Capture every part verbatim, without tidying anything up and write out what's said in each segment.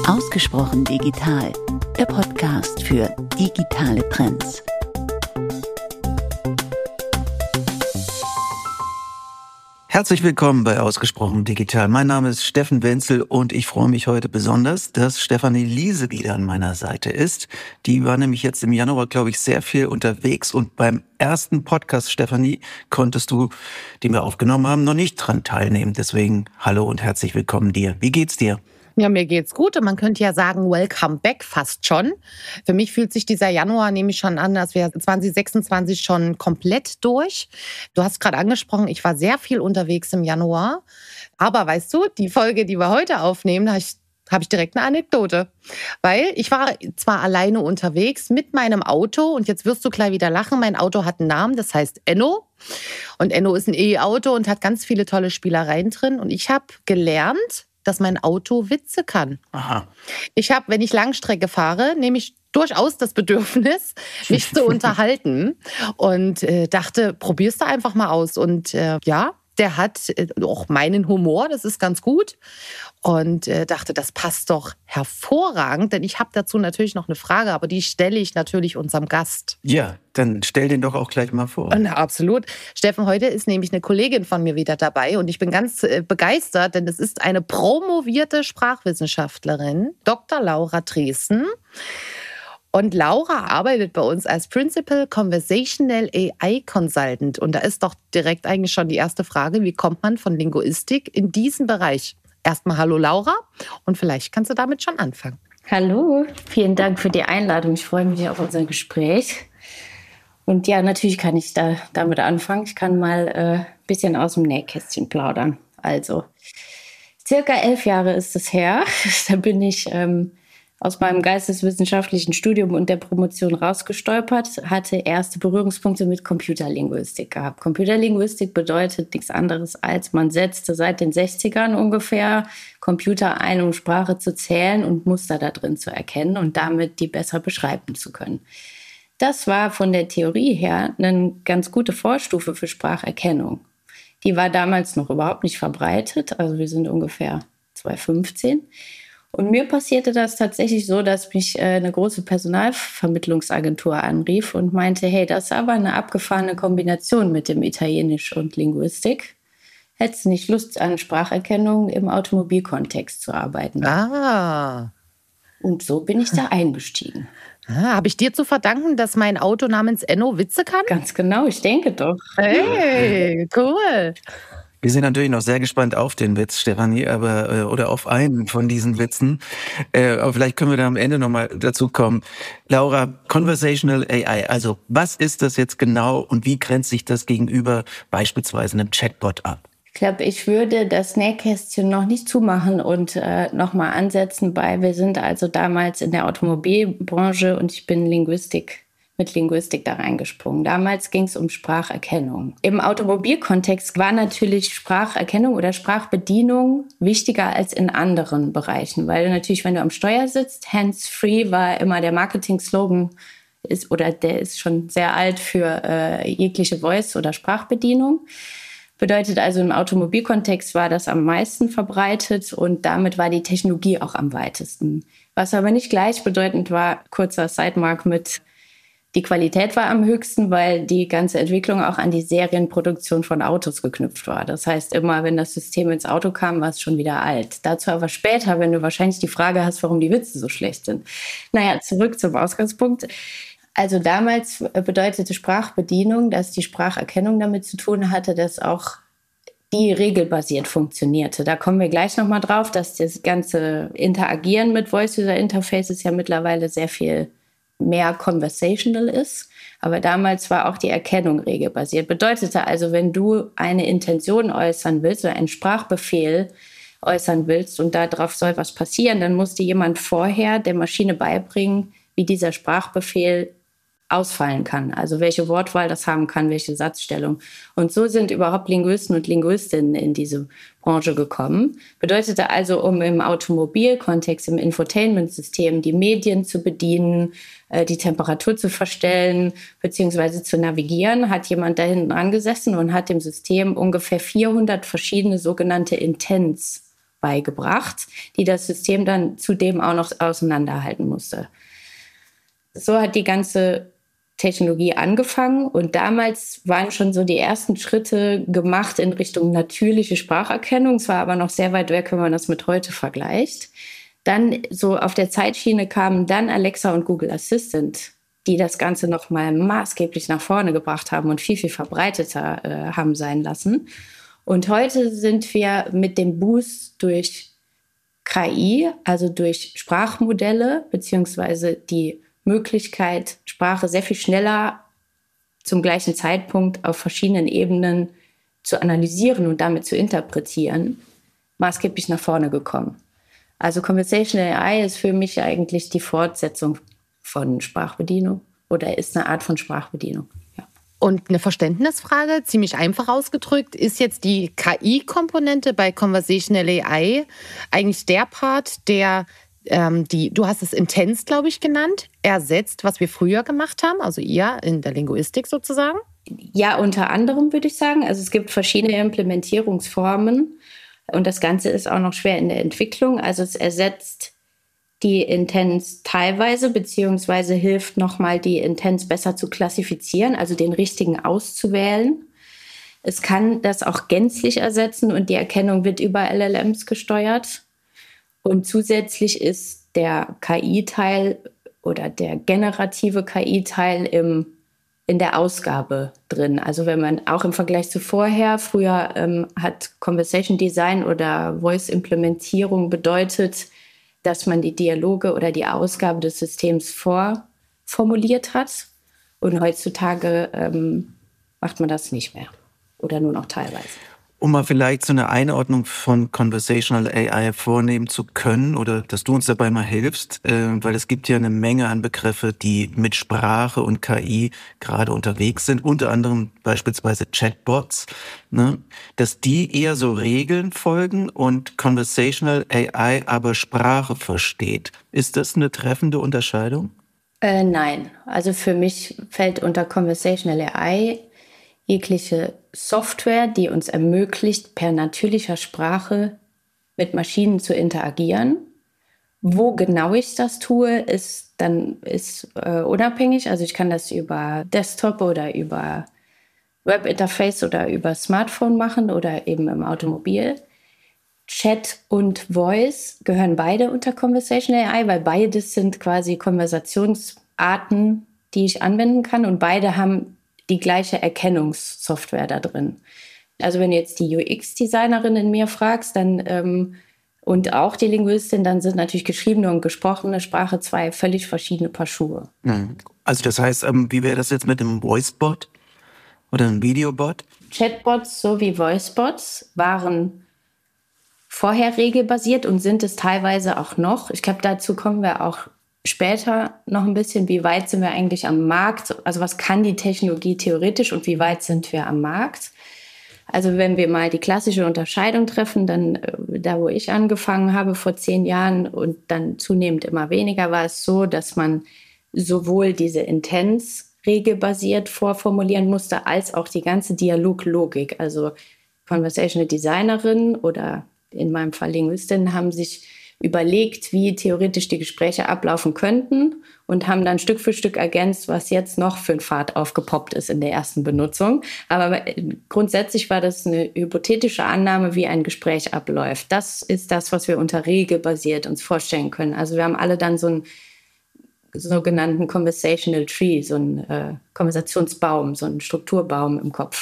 Ausgesprochen digital, der Podcast für digitale Trends. Herzlich willkommen bei Ausgesprochen digital. Mein Name ist Steffen Wenzel und ich freue mich heute besonders, dass Stefanie Liese wieder an meiner Seite ist. Die war nämlich jetzt im Januar, glaube ich, sehr viel unterwegs und beim ersten Podcast, Stefanie, konntest du, den wir aufgenommen haben, noch nicht dran teilnehmen. Deswegen hallo und herzlich willkommen dir. Wie geht's dir? Ja, mir geht's gut und man könnte ja sagen, welcome back fast schon. Für mich fühlt sich dieser Januar nämlich schon an, als wäre zwanzig sechsundzwanzig schon komplett durch. Du hast gerade angesprochen, ich war sehr viel unterwegs im Januar. Aber weißt du, die Folge, die wir heute aufnehmen, da habe ich, hab ich direkt eine Anekdote. Weil ich war zwar alleine unterwegs mit meinem Auto und jetzt wirst du gleich wieder lachen, mein Auto hat einen Namen, das heißt Enno. Und Enno ist ein E-Auto und hat ganz viele tolle Spielereien drin. Und ich habe gelernt, dass mein Auto Witze kann. Aha. Ich habe, wenn ich Langstrecke fahre, nehme ich durchaus das Bedürfnis, mich zu unterhalten und äh, dachte, probier's da einfach mal aus. Und äh, ja, der hat äh, auch meinen Humor, das ist ganz gut. Und äh, dachte, das passt doch hervorragend, denn ich habe dazu natürlich noch eine Frage, aber die stelle ich natürlich unserem Gast. Ja, dann stell den doch auch gleich mal vor. Na, absolut. Steffen, heute ist nämlich eine Kollegin von mir wieder dabei und ich bin ganz äh, begeistert, denn es ist eine promovierte Sprachwissenschaftlerin, Doktor Laura Driessen. Und Laura arbeitet bei uns als Principal Conversational A I Consultant. Und da ist doch direkt eigentlich schon die erste Frage, wie kommt man von Linguistik in diesen Bereich? Erstmal hallo Laura und vielleicht kannst du damit schon anfangen. Hallo, vielen Dank für die Einladung. Ich freue mich auf unser Gespräch. Und ja, natürlich kann ich da damit anfangen. Ich kann mal ein äh, bisschen aus dem Nähkästchen plaudern. Also, circa elf Jahre ist es her. Da bin ich ähm, aus meinem geisteswissenschaftlichen Studium und der Promotion rausgestolpert, hatte erste Berührungspunkte mit Computerlinguistik gehabt. Computerlinguistik bedeutet nichts anderes als, man setzte seit den sechzigern ungefähr Computer ein, um Sprache zu zählen und Muster da drin zu erkennen und damit die besser beschreiben zu können. Das war von der Theorie her eine ganz gute Vorstufe für Spracherkennung. Die war damals noch überhaupt nicht verbreitet, also wir sind ungefähr zweitausendfünfzehn. Und mir passierte das tatsächlich so, dass mich äh, eine große Personalvermittlungsagentur anrief und meinte, hey, das ist aber eine abgefahrene Kombination mit dem Italienisch und Linguistik. Hättest du nicht Lust, an Spracherkennung im Automobilkontext zu arbeiten? Ah. Und so bin ich da eingestiegen. Ah, habe ich dir zu verdanken, dass mein Auto namens Enno Witze kann? Ganz genau, ich denke doch. Hey, cool. Wir sind natürlich noch sehr gespannt auf den Witz, Stefanie, aber äh, oder auf einen von diesen Witzen. Äh, aber vielleicht können wir da am Ende nochmal dazu kommen. Laura, Conversational A I, also was ist das jetzt genau und wie grenzt sich das gegenüber beispielsweise einem Chatbot ab? Ich glaube, ich würde das Nähkästchen noch nicht zumachen und äh, nochmal ansetzen bei, wir sind also damals in der Automobilbranche und ich bin Linguistik mit Linguistik da reingesprungen. Damals ging es um Spracherkennung. Im Automobilkontext war natürlich Spracherkennung oder Sprachbedienung wichtiger als in anderen Bereichen, weil natürlich, wenn du am Steuer sitzt, hands-free war immer der Marketing-Slogan, ist, oder der ist schon sehr alt für äh, jegliche Voice- oder Sprachbedienung. Bedeutet also, im Automobilkontext war das am meisten verbreitet und damit war die Technologie auch am weitesten. Was aber nicht gleichbedeutend war, kurzer Sidemark mit, die Qualität war am höchsten, weil die ganze Entwicklung auch an die Serienproduktion von Autos geknüpft war. Das heißt, immer wenn das System ins Auto kam, war es schon wieder alt. Dazu aber später, wenn du wahrscheinlich die Frage hast, warum die Witze so schlecht sind. Naja, zurück zum Ausgangspunkt. Also damals bedeutete Sprachbedienung, dass die Spracherkennung damit zu tun hatte, dass auch die regelbasiert funktionierte. Da kommen wir gleich nochmal drauf, dass das ganze Interagieren mit Voice-User-Interfaces ja mittlerweile sehr viel mehr conversational ist. Aber damals war auch die Erkennung regelbasiert. Bedeutete also, wenn du eine Intention äußern willst oder einen Sprachbefehl äußern willst und darauf soll was passieren, dann musste jemand vorher der Maschine beibringen, wie dieser Sprachbefehl ausfallen kann. Also welche Wortwahl das haben kann, welche Satzstellung. Und so sind überhaupt Linguisten und Linguistinnen in diese Branche gekommen. Bedeutete also, um im Automobilkontext, im Infotainment-System die Medien zu bedienen, die Temperatur zu verstellen bzw. zu navigieren, hat jemand da hinten angesessen und hat dem System ungefähr vierhundert verschiedene sogenannte Intents beigebracht, die das System dann zudem auch noch auseinanderhalten musste. So hat die ganze Technologie angefangen und damals waren schon so die ersten Schritte gemacht in Richtung natürliche Spracherkennung. Es war aber noch sehr weit weg, wenn man das mit heute vergleicht. Dann so auf der Zeitschiene kamen dann Alexa und Google Assistant, die das Ganze noch mal maßgeblich nach vorne gebracht haben und viel, viel verbreiteter äh, haben sein lassen. Und heute sind wir mit dem Boost durch K I, also durch Sprachmodelle, beziehungsweise die Möglichkeit, Sprache sehr viel schneller zum gleichen Zeitpunkt auf verschiedenen Ebenen zu analysieren und damit zu interpretieren, maßgeblich nach vorne gekommen. Also Conversational A I ist für mich eigentlich die Fortsetzung von Sprachbedienung oder ist eine Art von Sprachbedienung. Ja. Und eine Verständnisfrage, ziemlich einfach ausgedrückt, ist jetzt die K I-Komponente bei Conversational A I eigentlich der Part, der ähm, die, du hast es Intens, glaube ich, genannt, ersetzt, was wir früher gemacht haben, also ihr in der Linguistik sozusagen? Ja, unter anderem würde ich sagen. Also es gibt verschiedene Implementierungsformen und das Ganze ist auch noch schwer in der Entwicklung. Also es ersetzt die Intens teilweise, beziehungsweise hilft nochmal, die Intens besser zu klassifizieren, also den richtigen auszuwählen. Es kann das auch gänzlich ersetzen und die Erkennung wird über L L Ms gesteuert. Und zusätzlich ist der K I-Teil oder der generative K I-Teil im, in der Ausgabe drin. Also wenn man auch im Vergleich zu vorher, früher ähm, hat Conversation Design oder Voice-Implementierung bedeutet, dass man die Dialoge oder die Ausgabe des Systems vorformuliert hat. Und heutzutage ähm, macht man das nicht mehr oder nur noch teilweise. Um mal vielleicht so eine Einordnung von Conversational A I vornehmen zu können oder dass du uns dabei mal hilfst, äh, weil es gibt ja eine Menge an Begriffe, die mit Sprache und K I gerade unterwegs sind, unter anderem beispielsweise Chatbots, ne? Dass die eher so Regeln folgen und Conversational A I aber Sprache versteht. Ist das eine treffende Unterscheidung? Äh, nein, also für mich fällt unter Conversational A I jegliche Software, die uns ermöglicht, per natürlicher Sprache mit Maschinen zu interagieren. Wo genau ich das tue, ist dann ist äh, unabhängig. Also ich kann das über Desktop oder über Webinterface oder über Smartphone machen oder eben im Automobil. Chat und Voice gehören beide unter Conversational A I, weil beides sind quasi Konversationsarten, die ich anwenden kann und beide haben die gleiche Erkennungssoftware da drin. Also wenn du jetzt die U X-Designerin in mir fragst, dann ähm, und auch die Linguistin, dann sind natürlich geschriebene und gesprochene Sprache zwei völlig verschiedene Paar Schuhe. Also das heißt, ähm, wie wäre das jetzt mit einem Voicebot oder einem Videobot? Chatbots sowie Voicebots waren vorher regelbasiert und sind es teilweise auch noch. Ich glaube, dazu kommen wir auch später noch ein bisschen, wie weit sind wir eigentlich am Markt? Also was kann die Technologie theoretisch und wie weit sind wir am Markt? Also wenn wir mal die klassische Unterscheidung treffen, dann da, wo ich angefangen habe vor zehn Jahren und dann zunehmend immer weniger, war es so, dass man sowohl diese Intens regelbasiert vorformulieren musste, als auch die ganze Dialoglogik. Also Conversational Designerin oder in meinem Fall Linguistin haben sich überlegt, wie theoretisch die Gespräche ablaufen könnten und haben dann Stück für Stück ergänzt, was jetzt noch für ein Pfad aufgepoppt ist in der ersten Benutzung. Aber grundsätzlich war das eine hypothetische Annahme, wie ein Gespräch abläuft. Das ist das, was wir unter regelbasiert uns vorstellen können. Also wir haben alle dann so einen sogenannten Conversational Tree, so einen äh, Konversationsbaum, so einen Strukturbaum im Kopf.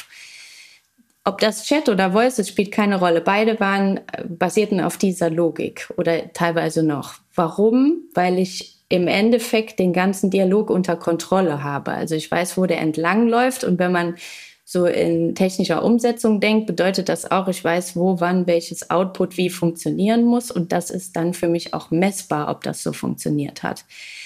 Ob das Chat oder Voice ist, spielt keine Rolle. Beide waren basierten auf dieser Logik oder teilweise noch. Warum? Weil ich im Endeffekt den ganzen Dialog unter Kontrolle habe. Also ich weiß, wo der entlang läuft und wenn man so in technischer Umsetzung denkt, bedeutet das auch, ich weiß, wo, wann, welches Output wie funktionieren muss und das ist dann für mich auch messbar, ob das so funktioniert hat.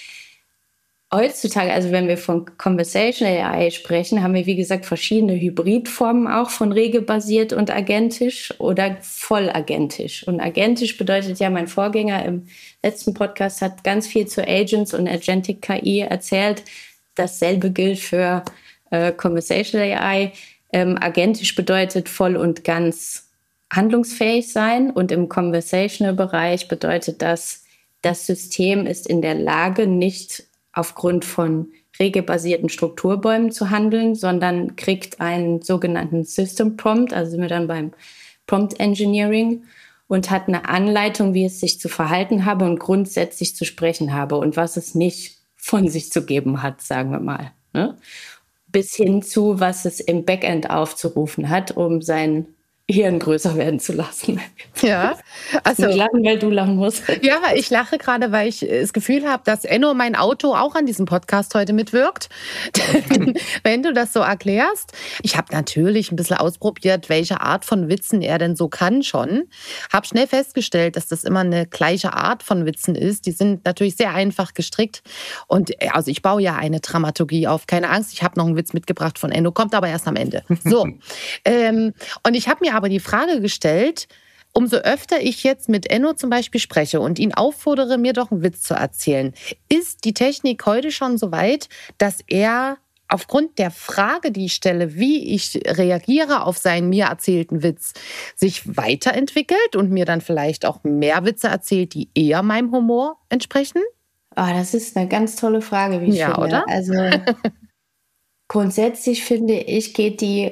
Heutzutage, also wenn wir von Conversational A I sprechen, haben wir, wie gesagt, verschiedene Hybridformen auch von regelbasiert und agentisch oder voll agentisch. Und agentisch bedeutet ja, mein Vorgänger im letzten Podcast hat ganz viel zu Agents und Agentic K I erzählt. Dasselbe gilt für äh, Conversational A I. Ähm, agentisch bedeutet voll und ganz handlungsfähig sein. Und im Conversational-Bereich bedeutet das, das System ist in der Lage, nicht aufgrund von regelbasierten Strukturbäumen zu handeln, sondern kriegt einen sogenannten System Prompt, also sind wir dann beim Prompt Engineering, und hat eine Anleitung, wie es sich zu verhalten habe und grundsätzlich zu sprechen habe und was es nicht von sich zu geben hat, sagen wir mal. Ne? Bis hin zu, was es im Backend aufzurufen hat, um sein Hirn größer werden zu lassen. Ja, also nicht lachen, weil du lachen musst. Ja, ich lache gerade, weil ich das Gefühl habe, dass Enno, mein Auto, auch an diesem Podcast heute mitwirkt. Wenn du das so erklärst. Ich habe natürlich ein bisschen ausprobiert, welche Art von Witzen er denn so kann schon. Habe schnell festgestellt, dass das immer eine gleiche Art von Witzen ist. Die sind natürlich sehr einfach gestrickt. Und also ich baue ja eine Dramaturgie auf. Keine Angst, ich habe noch einen Witz mitgebracht von Enno, kommt aber erst am Ende. So. ähm, und ich habe mir aber die Frage gestellt, umso öfter ich jetzt mit Enno zum Beispiel spreche und ihn auffordere, mir doch einen Witz zu erzählen, ist die Technik heute schon so weit, dass er aufgrund der Frage, die ich stelle, wie ich reagiere auf seinen mir erzählten Witz, sich weiterentwickelt und mir dann vielleicht auch mehr Witze erzählt, die eher meinem Humor entsprechen? Oh, das ist eine ganz tolle Frage, wie ich ja, finde. Oder? Also grundsätzlich finde ich, geht die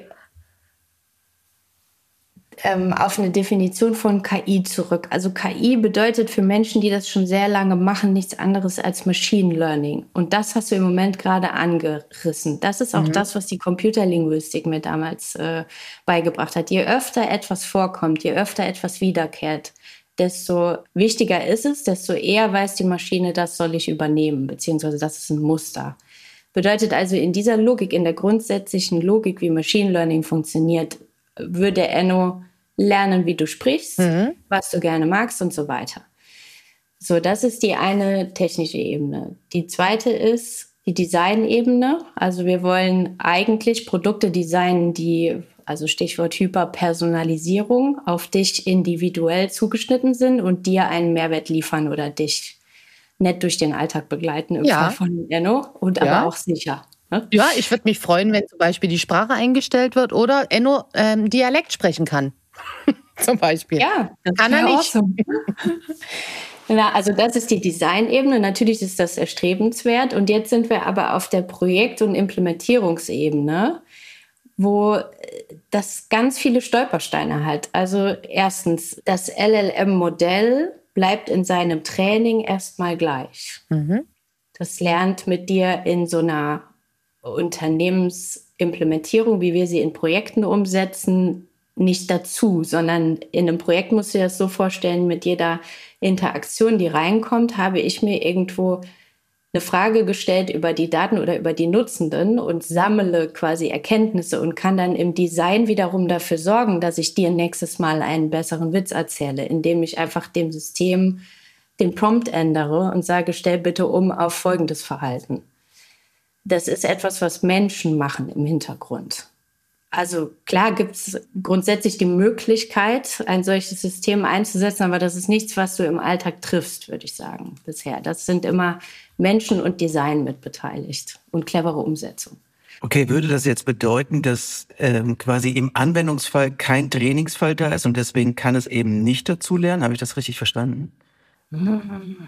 ähm, auf eine Definition von K I zurück. Also K I bedeutet für Menschen, die das schon sehr lange machen, nichts anderes als Machine Learning. Und das hast du im Moment gerade angerissen. Das ist auch mhm. das, was die Computerlinguistik mir damals äh, beigebracht hat. Je öfter etwas vorkommt, je öfter etwas wiederkehrt, desto wichtiger ist es, desto eher weiß die Maschine, das soll ich übernehmen, beziehungsweise das ist ein Muster. Bedeutet also, in dieser Logik, in der grundsätzlichen Logik, wie Machine Learning funktioniert, würde Enno lernen, wie du sprichst, mhm. was du gerne magst und so weiter. So, das ist die eine technische Ebene. Die zweite ist die Design-Ebene. Also wir wollen eigentlich Produkte designen, die, also Stichwort Hyperpersonalisierung, auf dich individuell zugeschnitten sind und dir einen Mehrwert liefern oder dich nett durch den Alltag begleiten, im ja. Fall von Enno, und ja. aber auch sicher. Ne? Ja, ich würde mich freuen, wenn zum Beispiel die Sprache eingestellt wird oder Enno ähm, Dialekt sprechen kann. Zum Beispiel. Ja, das kann er nicht. Awesome. Na, also das ist die Designebene. Natürlich ist das erstrebenswert. Und jetzt sind wir aber auf der Projekt- und Implementierungsebene, wo das ganz viele Stolpersteine hat. Also erstens, das L L M-Modell bleibt in seinem Training erstmal gleich. Mhm. Das lernt mit dir in so einer Unternehmensimplementierung, wie wir sie in Projekten umsetzen, nicht dazu, sondern in einem Projekt musst du dir das so vorstellen, mit jeder Interaktion, die reinkommt, habe ich mir irgendwo eine Frage gestellt über die Daten oder über die Nutzenden und sammle quasi Erkenntnisse und kann dann im Design wiederum dafür sorgen, dass ich dir nächstes Mal einen besseren Witz erzähle, indem ich einfach dem System den Prompt ändere und sage, stell bitte um auf folgendes Verhalten. Das ist etwas, was Menschen machen im Hintergrund. Also klar gibt es grundsätzlich die Möglichkeit, ein solches System einzusetzen, aber das ist nichts, was du im Alltag triffst, würde ich sagen, bisher. Das sind immer Menschen und Design mit beteiligt und clevere Umsetzung. Okay, würde das jetzt bedeuten, dass ähm, quasi im Anwendungsfall kein Trainingsfall da ist und deswegen kann es eben nicht dazulernen? Habe ich das richtig verstanden? Mhm.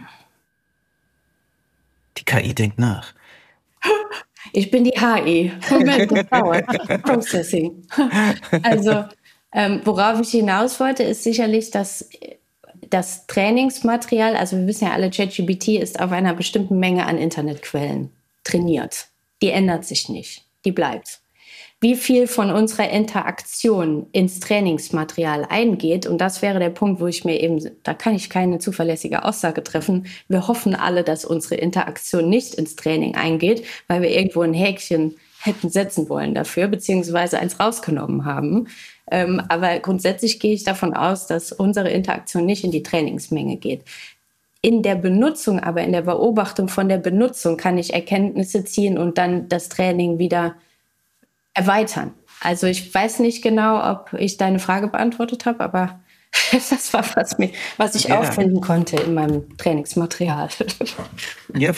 Die K I denkt nach. Ich bin die H I. Moment, das dauert. Processing. Also, ähm, worauf ich hinaus wollte, ist sicherlich, dass das Trainingsmaterial, also wir wissen ja alle, ChatGPT ist auf einer bestimmten Menge an Internetquellen trainiert. Die ändert sich nicht. Die bleibt. Wie viel von unserer Interaktion ins Trainingsmaterial eingeht, und das wäre der Punkt, wo ich mir eben, da kann ich keine zuverlässige Aussage treffen. Wir hoffen alle, dass unsere Interaktion nicht ins Training eingeht, weil wir irgendwo ein Häkchen hätten setzen wollen dafür, beziehungsweise eins rausgenommen haben. Ähm, aber grundsätzlich gehe ich davon aus, dass unsere Interaktion nicht in die Trainingsmenge geht. In der Benutzung, aber in der Beobachtung von der Benutzung kann ich Erkenntnisse ziehen und dann das Training wieder erweitern. Also ich weiß nicht genau, ob ich deine Frage beantwortet habe, aber das war was, mir, was ich ja. auffinden konnte in meinem Trainingsmaterial. Ja, vielleicht,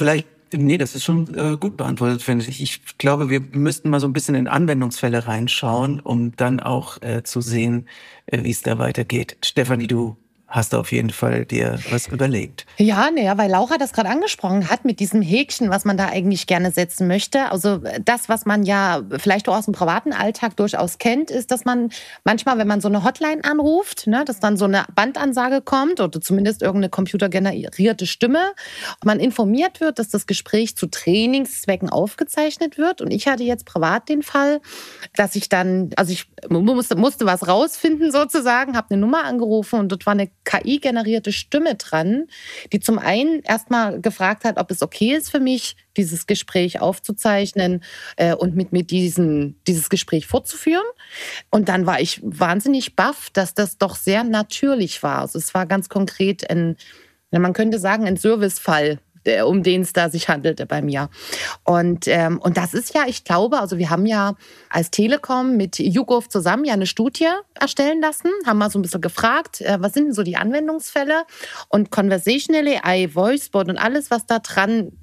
Nee, das ist schon äh, gut beantwortet, finde ich. Ich glaube, wir müssten mal so ein bisschen in Anwendungsfälle reinschauen, um dann auch äh, zu sehen, äh, wie es da weitergeht. Stefanie, du hast auf jeden Fall dir was überlegt. Ja, naja, weil Laura das gerade angesprochen hat mit diesem Häkchen, was man da eigentlich gerne setzen möchte. Also das, was man ja vielleicht auch aus dem privaten Alltag durchaus kennt, ist, dass man manchmal, wenn man so eine Hotline anruft, ne, dass dann so eine Bandansage kommt oder zumindest irgendeine computergenerierte Stimme, man informiert wird, dass das Gespräch zu Trainingszwecken aufgezeichnet wird. Und ich hatte jetzt privat den Fall, dass ich dann, also ich musste, musste was rausfinden sozusagen, habe eine Nummer angerufen und dort war eine K I-generierte Stimme dran, die zum einen erstmal gefragt hat, ob es okay ist für mich, dieses Gespräch aufzuzeichnen äh, und mit mir diesen, dieses Gespräch fortzuführen. Und dann war ich wahnsinnig baff, dass das doch sehr natürlich war. Also es war ganz konkret ein, man könnte sagen, ein Servicefall, um den es da sich handelte bei mir. Und, ähm, und das ist ja, ich glaube, also wir haben ja als Telekom mit YouGov zusammen ja eine Studie erstellen lassen, haben mal so ein bisschen gefragt, äh, was sind denn so die Anwendungsfälle? Und Conversational A I, Voicebot und alles, was da dran,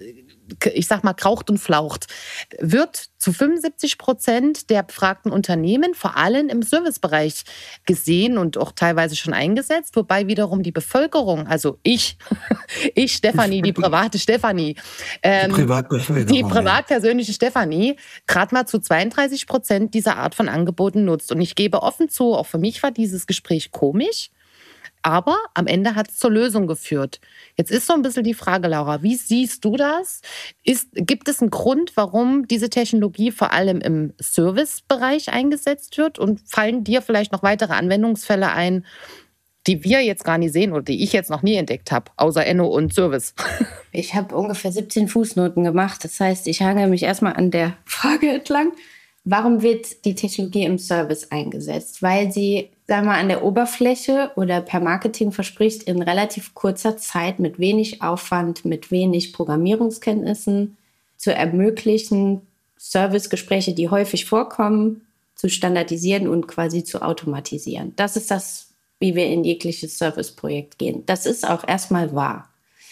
ich sag mal, kraucht und flaucht, wird zu fünfundsiebzig Prozent der befragten Unternehmen vor allem im Servicebereich gesehen und auch teilweise schon eingesetzt, wobei wiederum die Bevölkerung, also ich, ich Stefanie, die private Stefanie, ähm, die, Privatbevölkerung, die privatpersönliche Stefanie, gerade mal zu zweiunddreißig Prozent dieser Art von Angeboten nutzt. Und ich gebe offen zu, auch für mich war dieses Gespräch komisch. Aber am Ende hat es zur Lösung geführt. Jetzt ist so ein bisschen die Frage, Laura, wie siehst du das? Ist, gibt es einen Grund, warum diese Technologie vor allem im Servicebereich eingesetzt wird? Und fallen dir vielleicht noch weitere Anwendungsfälle ein, die wir jetzt gar nicht sehen oder die ich jetzt noch nie entdeckt habe, außer Enno und Service? Ich habe ungefähr siebzehn Fußnoten gemacht. Das heißt, ich hange mich erstmal an der Frage entlang. Warum wird die Technologie im Service eingesetzt? Weil sie, sagen wir mal, an der Oberfläche oder per Marketing verspricht, in relativ kurzer Zeit mit wenig Aufwand, mit wenig Programmierungskenntnissen zu ermöglichen, Servicegespräche, die häufig vorkommen, zu standardisieren und quasi zu automatisieren. Das ist das, wie wir in jegliches Serviceprojekt gehen. Das ist auch erstmal wahr.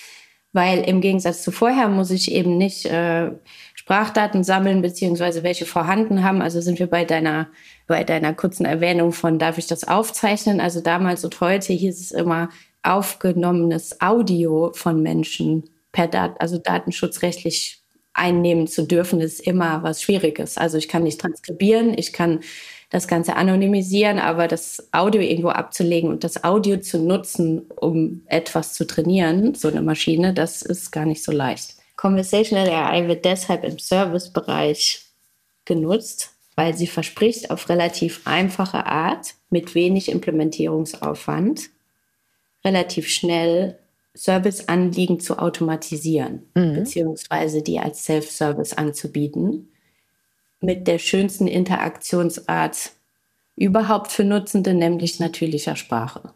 Weil im Gegensatz zu vorher muss ich eben nicht äh, Sprachdaten sammeln, beziehungsweise welche vorhanden haben. Also sind wir bei deiner, bei deiner kurzen Erwähnung von, darf ich das aufzeichnen? Also damals und heute hieß es immer aufgenommenes Audio von Menschen per Dat- also datenschutzrechtlich einnehmen zu dürfen, ist immer was Schwieriges. Also ich kann nicht transkribieren, ich kann das Ganze anonymisieren, aber das Audio irgendwo abzulegen und das Audio zu nutzen, um etwas zu trainieren, so eine Maschine, das ist gar nicht so leicht. Conversational A I wird deshalb im Servicebereich genutzt, weil sie verspricht, auf relativ einfache Art, mit wenig Implementierungsaufwand, relativ schnell Serviceanliegen zu automatisieren, mhm. beziehungsweise die als Self-Service anzubieten, mit der schönsten Interaktionsart überhaupt für Nutzende, nämlich natürlicher Sprache.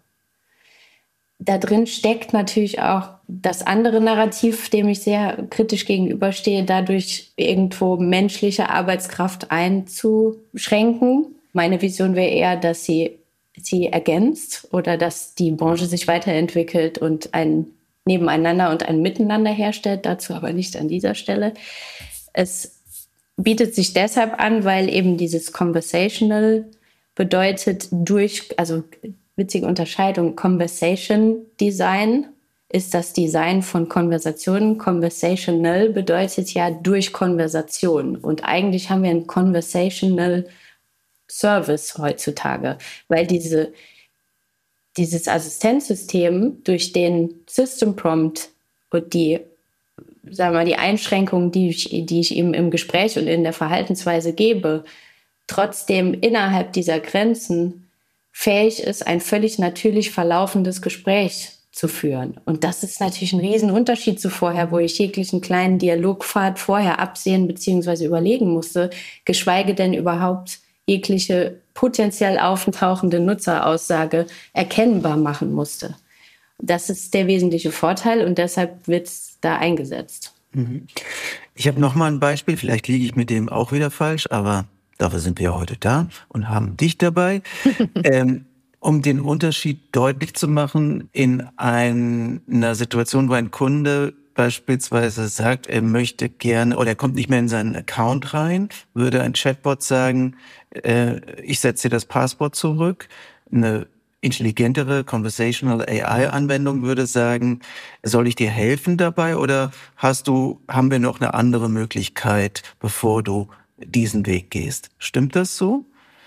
Da drin steckt natürlich auch das andere Narrativ, dem ich sehr kritisch gegenüberstehe, dadurch irgendwo menschliche Arbeitskraft einzuschränken. Meine Vision wäre eher, dass sie sie ergänzt oder dass die Branche sich weiterentwickelt und ein Nebeneinander und ein Miteinander herstellt, dazu aber nicht an dieser Stelle. Es bietet sich deshalb an, weil eben dieses Conversational bedeutet durch, also witzige Unterscheidung, Conversation Design ist das Design von Konversationen. Conversational bedeutet ja durch Konversation. Und eigentlich haben wir einen Conversational Service heutzutage, weil diese, dieses Assistenzsystem durch den System Prompt und die, sagen wir mal, die Einschränkungen, die ich, die ich ihm im Gespräch und in der Verhaltensweise gebe, trotzdem innerhalb dieser Grenzen fähig ist, ein völlig natürlich verlaufendes Gespräch zu führen. Und das ist natürlich ein Riesenunterschied zu vorher, wo ich jeglichen kleinen Dialogpfad vorher absehen bzw. überlegen musste, geschweige denn überhaupt jegliche potenziell auftauchende Nutzeraussage erkennbar machen musste. Das ist der wesentliche Vorteil und deshalb wird es da eingesetzt. Ich habe noch mal ein Beispiel, vielleicht liege ich mit dem auch wieder falsch, aber dafür sind wir ja heute da und haben dich dabei, ähm, um den Unterschied deutlich zu machen in ein, einer Situation, wo ein Kunde beispielsweise sagt, er möchte gerne oder er kommt nicht mehr in seinen Account rein, würde ein Chatbot sagen, äh, ich setze dir das Passwort zurück. Eine intelligentere Conversational A I-Anwendung würde sagen, soll ich dir helfen dabei oder hast du, haben wir noch eine andere Möglichkeit, bevor du diesen Weg gehst? Stimmt das so?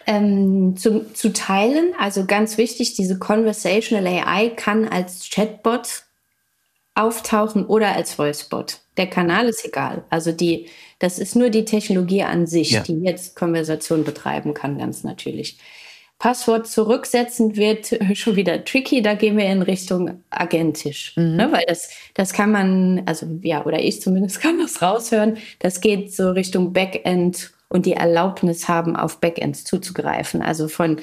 Ähm, zu, zu teilen, also ganz wichtig, diese Conversational A I kann als Chatbot auftauchen oder als Voicebot. Der Kanal ist egal. Also die, das ist nur die Technologie an sich, ja, die jetzt Konversation betreiben kann, ganz natürlich. Passwort zurücksetzen wird schon wieder tricky, da gehen wir in Richtung agentisch. Mhm. Ne, weil das, das kann man, also ja, oder ich zumindest kann das raushören, das geht so Richtung Backend und die Erlaubnis haben, auf Backends zuzugreifen. Also von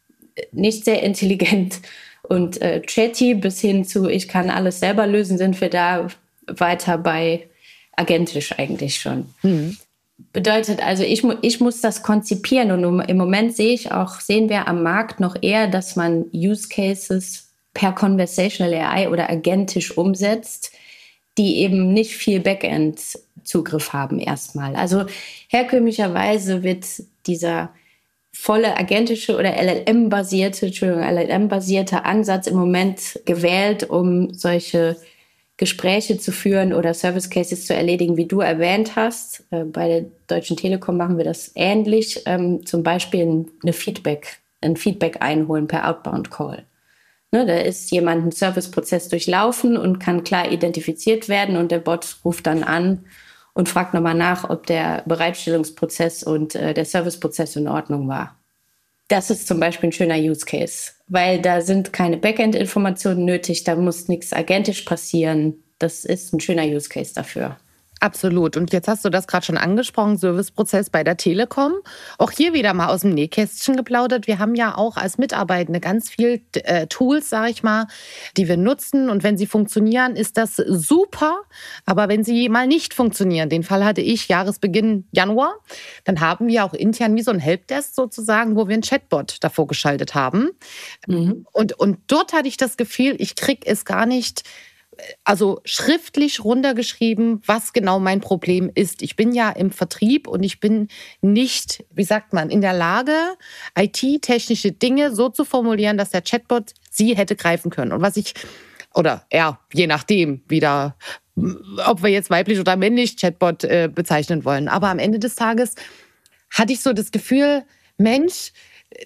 nicht sehr intelligent und äh, chatty bis hin zu ich kann alles selber lösen, sind wir da weiter bei agentisch eigentlich schon. Mhm. Bedeutet also, ich, mu- ich muss das konzipieren und im Moment sehe ich auch, sehen wir am Markt noch eher, dass man Use Cases per Conversational A I oder agentisch umsetzt, die eben nicht viel Backend-Zugriff haben erstmal. Also herkömmlicherweise wird dieser volle agentische oder L L M-basierte, Entschuldigung, L L M-basierte Ansatz im Moment gewählt, um solche Gespräche zu führen oder Service Cases zu erledigen, wie du erwähnt hast. Äh, bei der Deutschen Telekom machen wir das ähnlich. Ähm, zum Beispiel eine Feedback, ein Feedback einholen per Outbound Call. Ne, da ist jemand ein Serviceprozess durchlaufen und kann klar identifiziert werden und der Bot ruft dann an und fragt nochmal nach, ob der Bereitstellungsprozess und äh, der Serviceprozess in Ordnung war. Das ist zum Beispiel ein schöner Use Case, weil da sind keine Backend-Informationen nötig, da muss nichts agentisch passieren. Das ist ein schöner Use Case dafür. Absolut. Und jetzt hast du das gerade schon angesprochen, Serviceprozess bei der Telekom. Auch hier wieder mal aus dem Nähkästchen geplaudert. Wir haben ja auch als Mitarbeitende ganz viel äh, Tools, sage ich mal, die wir nutzen. Und wenn sie funktionieren, ist das super. Aber wenn sie mal nicht funktionieren, den Fall hatte ich Jahresbeginn Januar, dann haben wir auch intern wie so ein Helpdesk sozusagen, wo wir einen Chatbot davor geschaltet haben. Mhm. Und, und dort hatte ich das Gefühl, ich kriege es gar nicht also schriftlich runtergeschrieben, was genau mein Problem ist. Ich bin ja im Vertrieb und ich bin nicht, wie sagt man, in der Lage, I T-technische Dinge so zu formulieren, dass der Chatbot sie hätte greifen können. Und was ich, oder ja, je nachdem, wieder, ob wir jetzt weiblich oder männlich Chatbot äh, bezeichnen wollen. Aber am Ende des Tages hatte ich so das Gefühl, Mensch,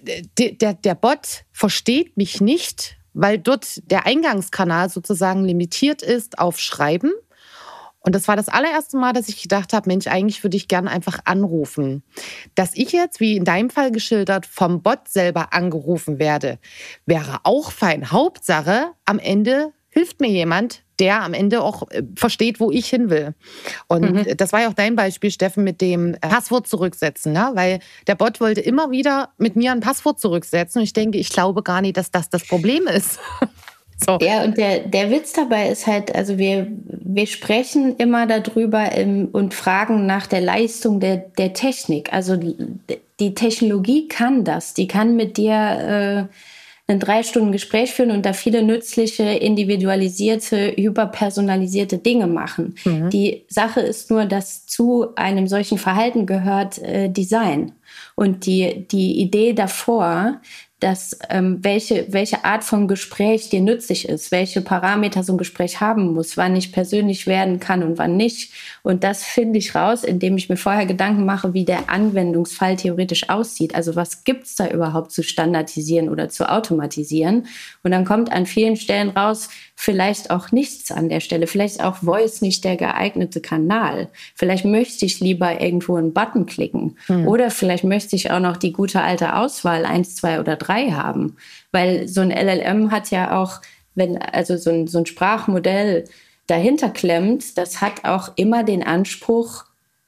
der, der Bot versteht mich nicht, weil dort der Eingangskanal sozusagen limitiert ist auf Schreiben. Und das war das allererste Mal, dass ich gedacht habe, Mensch, eigentlich würde ich gerne einfach anrufen. Dass ich jetzt, wie in deinem Fall geschildert, vom Bot selber angerufen werde, wäre auch fein. Hauptsache, am Ende hilft mir jemand, der am Ende auch versteht, wo ich hin will. Und mhm. das war ja auch dein Beispiel, Steffen, mit dem Passwort zurücksetzen. Ne? Weil der Bot wollte immer wieder mit mir ein Passwort zurücksetzen. Und ich denke, ich glaube gar nicht, dass das das Problem ist. So. Ja, und der, der Witz dabei ist halt, also wir, wir sprechen immer darüber im, und fragen nach der Leistung der, der Technik. Also die, die Technologie kann das. Die kann mit dir äh, ein drei Stunden Gespräch führen und da viele nützliche, individualisierte, hyperpersonalisierte Dinge machen. Mhm. Die Sache ist nur, dass zu einem solchen Verhalten gehört äh, Design. Und die, die Idee davor, dass ähm, welche, welche Art von Gespräch dir nützlich ist, welche Parameter so ein Gespräch haben muss, wann ich persönlich werden kann und wann nicht. Und das finde ich raus, indem ich mir vorher Gedanken mache, wie der Anwendungsfall theoretisch aussieht. Also was gibt's da überhaupt zu standardisieren oder zu automatisieren? Und dann kommt an vielen Stellen raus, vielleicht auch nichts an der Stelle. Vielleicht auch Voice nicht der geeignete Kanal. Vielleicht möchte ich lieber irgendwo einen Button klicken. Hm. Oder vielleicht möchte ich auch noch die gute alte Auswahl eins, zwei oder drei haben. Weil so ein L L M hat ja auch, wenn also so ein, so ein Sprachmodell dahinter klemmt, das hat auch immer den Anspruch,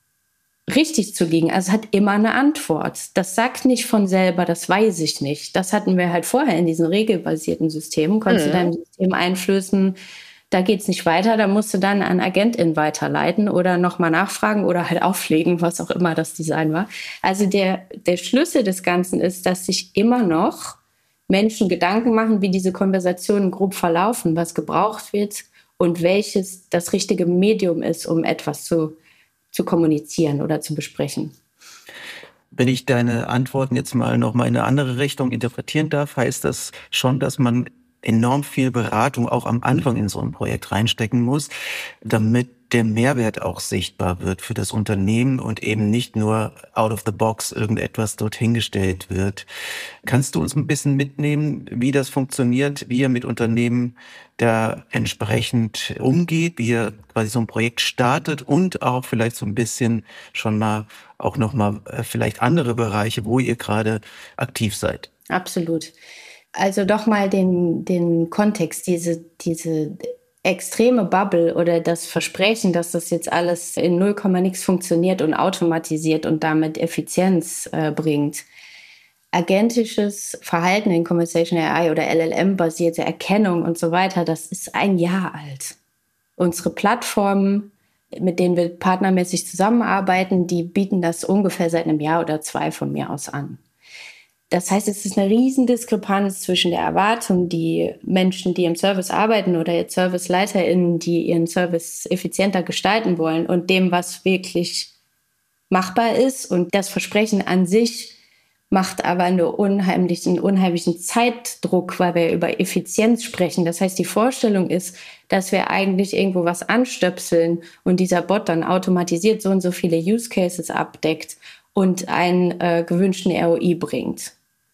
richtig zu liegen. Also es hat immer eine Antwort. Das sagt nicht von selber, das weiß ich nicht. Das hatten wir halt vorher in diesen regelbasierten Systemen. Konntest mhm. du deinem System einflößen, da geht's nicht weiter, da musst du dann an Agentin weiterleiten oder nochmal nachfragen oder halt auflegen, was auch immer das Design war. Also der, der Schlüssel des Ganzen ist, dass sich immer noch Menschen Gedanken machen, wie diese Konversationen grob verlaufen, was gebraucht wird, und welches das richtige Medium ist, um etwas zu, zu kommunizieren oder zu besprechen. Wenn ich deine Antworten jetzt mal noch mal in eine andere Richtung interpretieren darf, heißt das schon, dass man enorm viel Beratung auch am Anfang in so ein Projekt reinstecken muss, damit der Mehrwert auch sichtbar wird für das Unternehmen und eben nicht nur out of the box irgendetwas dorthin gestellt wird. Kannst du uns ein bisschen mitnehmen, wie das funktioniert, wie ihr mit Unternehmen da entsprechend umgeht, wie ihr quasi so ein Projekt startet und auch vielleicht so ein bisschen schon mal auch noch mal vielleicht andere Bereiche, wo ihr gerade aktiv seid? Absolut. Also doch mal den, den Kontext, diese, diese extreme Bubble oder das Versprechen, dass das jetzt alles in null Komma nix funktioniert und automatisiert und damit Effizienz äh, bringt. Agentisches Verhalten in Conversational A I oder L L M-basierte Erkennung und so weiter, das ist ein Jahr alt. Unsere Plattformen, mit denen wir partnermäßig zusammenarbeiten, die bieten das ungefähr seit einem Jahr oder zwei von mir aus an. Das heißt, es ist eine Riesendiskrepanz zwischen der Erwartung, die Menschen, die im Service arbeiten oder jetzt ServiceleiterInnen, die ihren Service effizienter gestalten wollen und dem, was wirklich machbar ist. Und das Versprechen an sich macht aber einen unheimlichen, unheimlichen Zeitdruck, weil wir über Effizienz sprechen. Das heißt, die Vorstellung ist, dass wir eigentlich irgendwo was anstöpseln und dieser Bot dann automatisiert so und so viele Use Cases abdeckt und einen äh, gewünschten R O I bringt.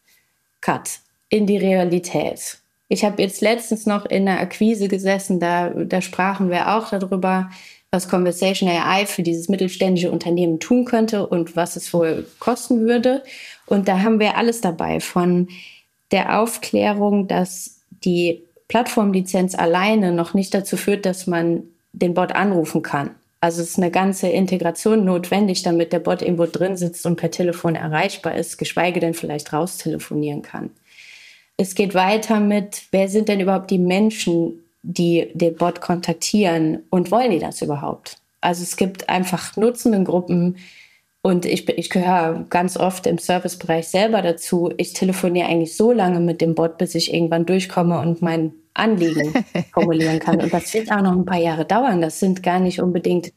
Cut in die Realität. Ich habe jetzt letztens noch in einer Akquise gesessen, da, da sprachen wir auch darüber, was Conversational A I für dieses mittelständische Unternehmen tun könnte und was es wohl kosten würde. Und da haben wir alles dabei, von der Aufklärung, dass die Plattformlizenz alleine noch nicht dazu führt, dass man den Bot anrufen kann. Also es ist eine ganze Integration notwendig, damit der Bot irgendwo drin sitzt und per Telefon erreichbar ist, geschweige denn vielleicht raustelefonieren kann. Es geht weiter mit, wer sind denn überhaupt die Menschen, die den Bot kontaktieren und wollen die das überhaupt? Also es gibt einfach Nutzendengruppen und ich, ich gehöre ganz oft im Servicebereich selber dazu. Ich telefoniere eigentlich so lange mit dem Bot, bis ich irgendwann durchkomme und mein Anliegen formulieren kann. Und das wird auch noch ein paar Jahre dauern. Das sind gar nicht unbedingt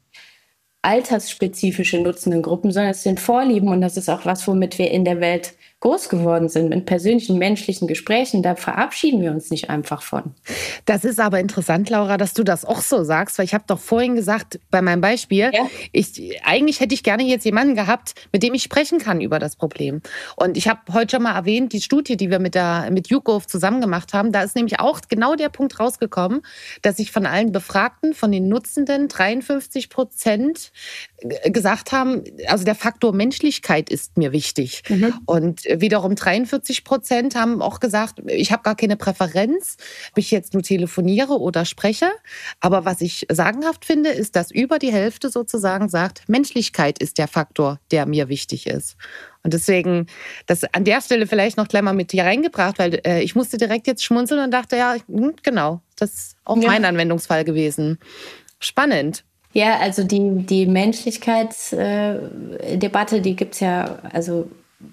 altersspezifische Nutzendengruppen, sondern es sind Vorlieben und das ist auch was, womit wir in der Welt groß geworden sind, mit persönlichen menschlichen Gesprächen. Da verabschieden wir uns nicht einfach von. Das ist aber interessant, Laura, dass du das auch so sagst, weil ich habe doch vorhin gesagt, bei meinem Beispiel, ja. ich, eigentlich hätte ich gerne jetzt jemanden gehabt, mit dem ich sprechen kann über das Problem. Und ich habe heute schon mal erwähnt, die Studie, die wir mit, der, mit YouGov zusammen gemacht haben, da ist nämlich auch genau der Punkt rausgekommen, dass ich von allen Befragten, von den Nutzenden, dreiundfünfzig Prozent gesagt haben, also der Faktor Menschlichkeit ist mir wichtig. Mhm. Und wiederum dreiundvierzig Prozent haben auch gesagt, ich habe gar keine Präferenz, ob ich jetzt nur telefoniere oder spreche. Aber was ich sagenhaft finde, ist, dass über die Hälfte sozusagen sagt, Menschlichkeit ist der Faktor, der mir wichtig ist. Und deswegen, das an der Stelle vielleicht noch gleich mal mit hier reingebracht, weil äh, ich musste direkt jetzt schmunzeln und dachte, ja, genau, das ist auch ja. mein Anwendungsfall gewesen. Spannend. Ja, also die, die Menschlichkeitsdebatte, äh, die gibt es ja also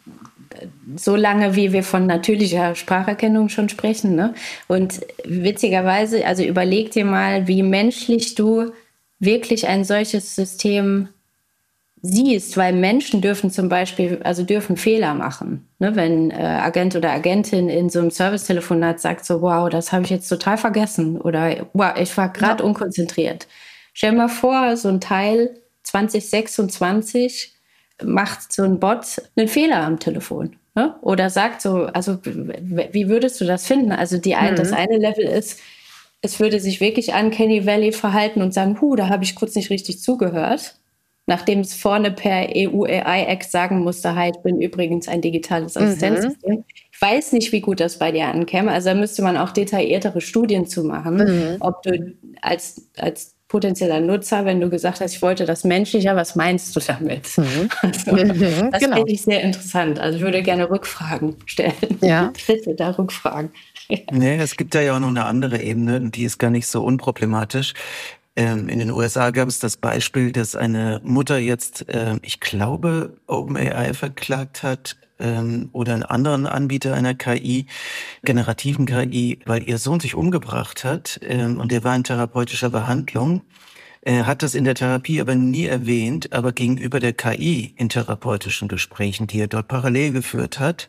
so lange, wie wir von natürlicher Spracherkennung schon sprechen. Ne? Und witzigerweise, also überleg dir mal, wie menschlich du wirklich ein solches System siehst, weil Menschen dürfen zum Beispiel, also dürfen Fehler machen. Ne? Wenn äh, Agent oder Agentin in so einem Servicetelefonat sagt so, wow, das habe ich jetzt total vergessen oder wow, ich war gerade ja. unkonzentriert. Stell dir mal vor, so ein Teil zwanzig sechsundzwanzig macht so ein Bot einen Fehler am Telefon. Ne? Oder sagt so, also wie würdest du das finden? Also die ein, mhm. das eine Level ist, es würde sich wirklich an Uncanny Valley verhalten und sagen, hu, da habe ich kurz nicht richtig zugehört. Nachdem es vorne per E U-A I-Act sagen musste, hi, ich bin übrigens ein digitales Assistenzsystem. Mhm. Ich weiß nicht, wie gut das bei dir ankäme. Also da müsste man auch detailliertere Studien zu machen, mhm. ob du als, als potenzieller Nutzer, wenn du gesagt hast, ich wollte das menschlicher, was meinst du damit? Mhm. Also, mhm, das genau. finde ich sehr interessant. Also ich würde gerne Rückfragen stellen. Ja. Bitte da Rückfragen. Ja. Nee, es gibt da ja auch noch eine andere Ebene, die ist gar nicht so unproblematisch. Ähm, in den U S A gab es das Beispiel, dass eine Mutter jetzt, äh, ich glaube, OpenAI verklagt hat ähm, oder einen anderen Anbieter einer K I, generativen K I, weil ihr Sohn sich umgebracht hat ähm, und der war in therapeutischer Behandlung. Er hat das in der Therapie aber nie erwähnt, aber gegenüber der K I in therapeutischen Gesprächen, die er dort parallel geführt hat.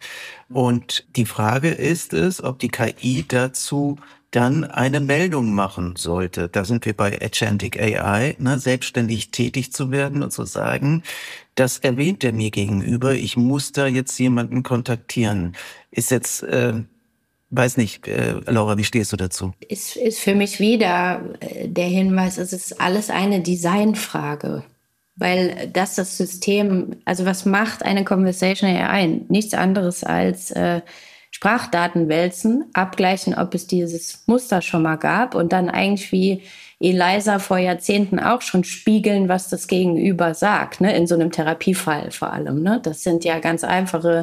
Und die Frage ist es, ob die K I dazu dann eine Meldung machen sollte. Da sind wir bei Agentic A I, ne, selbstständig tätig zu werden und zu sagen, das erwähnt er mir gegenüber, ich muss da jetzt jemanden kontaktieren. Ist jetzt... Äh, Weiß nicht, äh, Laura, wie stehst du dazu? Ist, ist für mich wieder äh, der Hinweis, es ist alles eine Designfrage. Weil das das System, also was macht eine Conversational A I? Nichts anderes als äh, Sprachdaten wälzen, abgleichen, ob es dieses Muster schon mal gab und dann eigentlich wie Eliza vor Jahrzehnten auch schon spiegeln, was das Gegenüber sagt, ne? In so einem Therapiefall vor allem. Ne? Das sind ja ganz einfache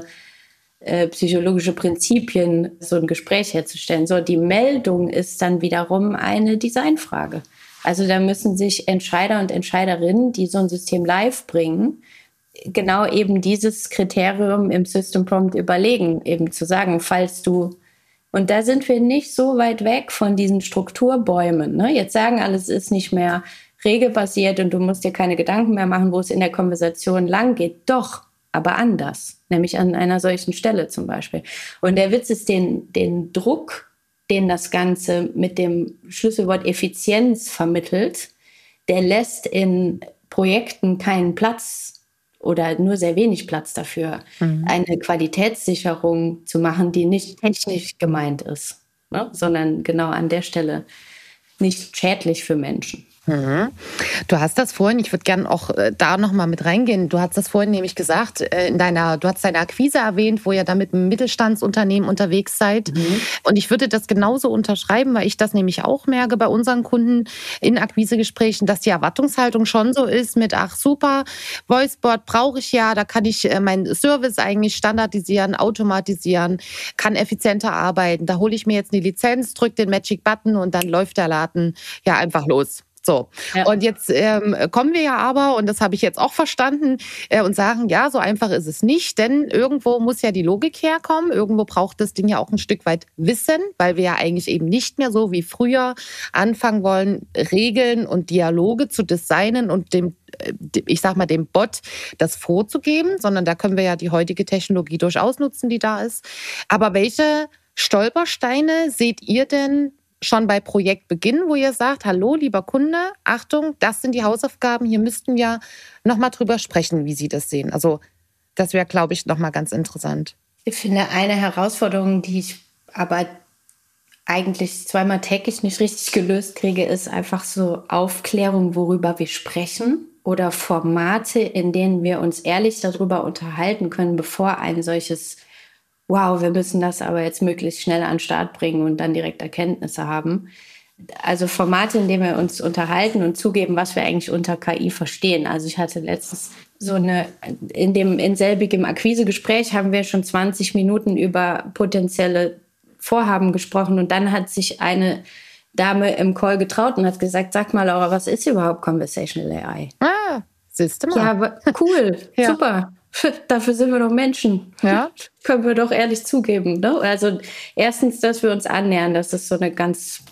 Äh, psychologische Prinzipien, so ein Gespräch herzustellen. So, die Meldung ist dann wiederum eine Designfrage. Also da müssen sich Entscheider und Entscheiderinnen, die so ein System live bringen, genau eben dieses Kriterium im System Prompt überlegen, eben zu sagen, falls du, und da sind wir nicht so weit weg von diesen Strukturbäumen. Ne? Jetzt sagen alle, es ist nicht mehr regelbasiert und du musst dir keine Gedanken mehr machen, wo es in der Konversation lang geht. Doch, aber anders, nämlich an einer solchen Stelle zum Beispiel. Und der Witz ist, den, den Druck, den das Ganze mit dem Schlüsselwort Effizienz vermittelt, der lässt in Projekten keinen Platz oder nur sehr wenig Platz dafür, mhm. eine Qualitätssicherung zu machen, die nicht technisch gemeint ist, ne? Sondern genau an der Stelle nicht schädlich für Menschen. Mhm. Du hast das vorhin, ich würde gerne auch äh, da nochmal mit reingehen, du hast das vorhin nämlich gesagt, äh, in deiner, du hast deine Akquise erwähnt, wo ihr da mit einem Mittelstandsunternehmen unterwegs seid. Mhm. Und ich würde das genauso unterschreiben, weil ich das nämlich auch merke bei unseren Kunden in Akquisegesprächen, dass die Erwartungshaltung schon so ist mit, ach super, Voicebot brauche ich ja, da kann ich äh, meinen Service eigentlich standardisieren, automatisieren, kann effizienter arbeiten. Da hole ich mir jetzt eine Lizenz, drücke den Magic Button und dann läuft der Laden ja einfach los. So, ja. Und jetzt ähm, kommen wir ja aber, und das habe ich jetzt auch verstanden, äh, und sagen, ja, so einfach ist es nicht, denn irgendwo muss ja die Logik herkommen, irgendwo braucht das Ding ja auch ein Stück weit Wissen, weil wir ja eigentlich eben nicht mehr so wie früher anfangen wollen, Regeln und Dialoge zu designen und dem, ich sag mal, dem Bot das vorzugeben, sondern da können wir ja die heutige Technologie durchaus nutzen, die da ist. Aber welche Stolpersteine seht ihr denn schon bei Projektbeginn, wo ihr sagt, hallo, lieber Kunde, Achtung, das sind die Hausaufgaben, hier müssten wir nochmal drüber sprechen, wie Sie das sehen. Also das wäre, glaube ich, nochmal ganz interessant. Ich finde, eine Herausforderung, die ich aber eigentlich zweimal täglich nicht richtig gelöst kriege, ist einfach so Aufklärung, worüber wir sprechen oder Formate, in denen wir uns ehrlich darüber unterhalten können, bevor ein solches wow, wir müssen das aber jetzt möglichst schnell an den Start bringen und dann direkt Erkenntnisse haben. Also Formate, in denen wir uns unterhalten und zugeben, was wir eigentlich unter K I verstehen. Also ich hatte letztens so eine, in dem in selbigem Akquisegespräch haben wir schon zwanzig Minuten über potenzielle Vorhaben gesprochen und dann hat sich eine Dame im Call getraut und hat gesagt, sag mal Laura, was ist überhaupt Conversational A I? Ah, siehst du mal. Ja, aber cool, ja. Super. Dafür sind wir doch Menschen. Ja. Können wir doch ehrlich zugeben. Ne? Also erstens, dass wir uns annähern, das ist so eine ganz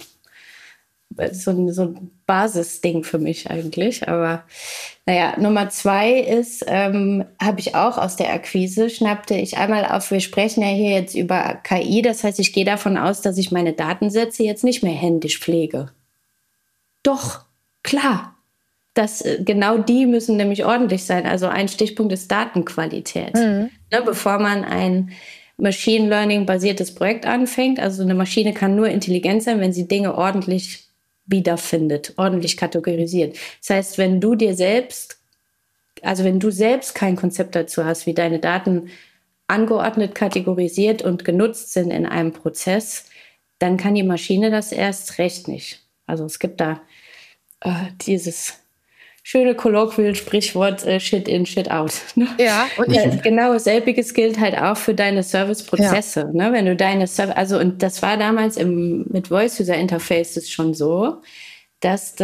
so ein, so ein Basisding für mich eigentlich. Aber naja, Nummer zwei ist, ähm, habe ich auch aus der Akquise, schnappte ich einmal auf, wir sprechen ja hier jetzt über K I, das heißt, ich gehe davon aus, dass ich meine Datensätze jetzt nicht mehr händisch pflege. Doch, klar. Das, genau die müssen nämlich ordentlich sein. Also ein Stichpunkt ist Datenqualität. Mhm. Ne, bevor man ein Machine Learning-basiertes Projekt anfängt, also eine Maschine kann nur intelligent sein, wenn sie Dinge ordentlich wiederfindet, ordentlich kategorisiert. Das heißt, wenn du dir selbst, also wenn du selbst kein Konzept dazu hast, wie deine Daten angeordnet, kategorisiert und genutzt sind in einem Prozess, dann kann die Maschine das erst recht nicht. Also es gibt da äh, dieses schöne Kolloquial-Sprichwort äh, Shit in, Shit out. Ne? Ja. Und ja, genau selbiges gilt halt auch für deine Serviceprozesse. Ja. Ne? Wenn du deine Service, also und das war damals im, mit Voice User Interfaces schon so, dass das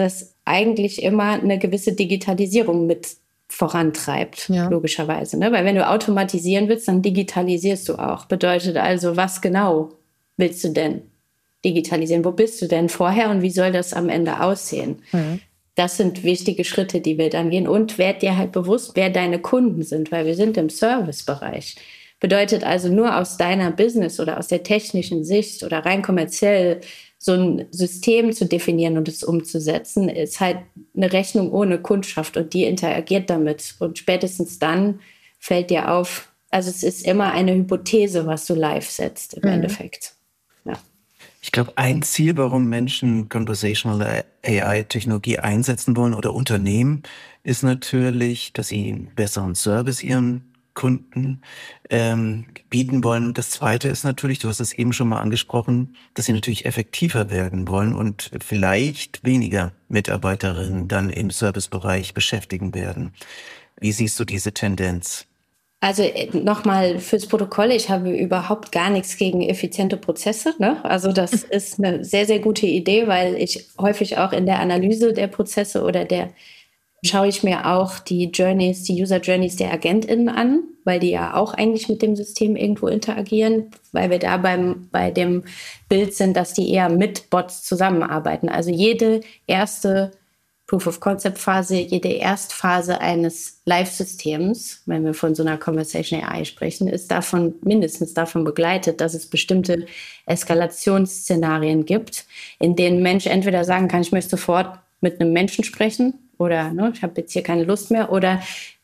eigentlich immer eine gewisse Digitalisierung mit vorantreibt, ja. logischerweise. Ne? Weil wenn du automatisieren willst, dann digitalisierst du auch. Bedeutet also, was genau willst du denn digitalisieren? Wo bist du denn vorher und wie soll das am Ende aussehen? Mhm. Das sind wichtige Schritte, die wir dann gehen. Und werd dir halt bewusst, wer deine Kunden sind, weil wir sind im Servicebereich. Bedeutet also, nur aus deiner Business oder aus der technischen Sicht oder rein kommerziell so ein System zu definieren und es umzusetzen, ist halt eine Rechnung ohne Kundschaft und die interagiert damit. Und spätestens dann fällt dir auf, also es ist immer eine Hypothese, was du live setzt im mhm. Endeffekt. Ja. Ich glaube, ein Ziel, warum Menschen Conversational A I-Technologie einsetzen wollen oder Unternehmen, ist natürlich, dass sie einen besseren Service ihren Kunden ähm, bieten wollen. Das Zweite ist natürlich, du hast es eben schon mal angesprochen, dass sie natürlich effektiver werden wollen und vielleicht weniger Mitarbeiterinnen dann im Servicebereich beschäftigen werden. Wie siehst du diese Tendenz? Also nochmal fürs Protokoll, ich habe überhaupt gar nichts gegen effiziente Prozesse. Ne? Also das ist eine sehr, sehr gute Idee, weil ich häufig auch in der Analyse der Prozesse oder der schaue ich mir auch die Journeys, die User Journeys der AgentInnen an, weil die ja auch eigentlich mit dem System irgendwo interagieren, weil wir da beim, bei dem Bild sind, dass die eher mit Bots zusammenarbeiten. Also jede erste Proof-of-Concept-Phase, jede Erstphase eines Live-Systems, wenn wir von so einer Conversation A I sprechen, ist davon mindestens davon begleitet, dass es bestimmte Eskalationsszenarien gibt, in denen ein Mensch entweder sagen kann, ich möchte sofort mit einem Menschen sprechen, oder ne, ich habe jetzt hier keine Lust mehr, oder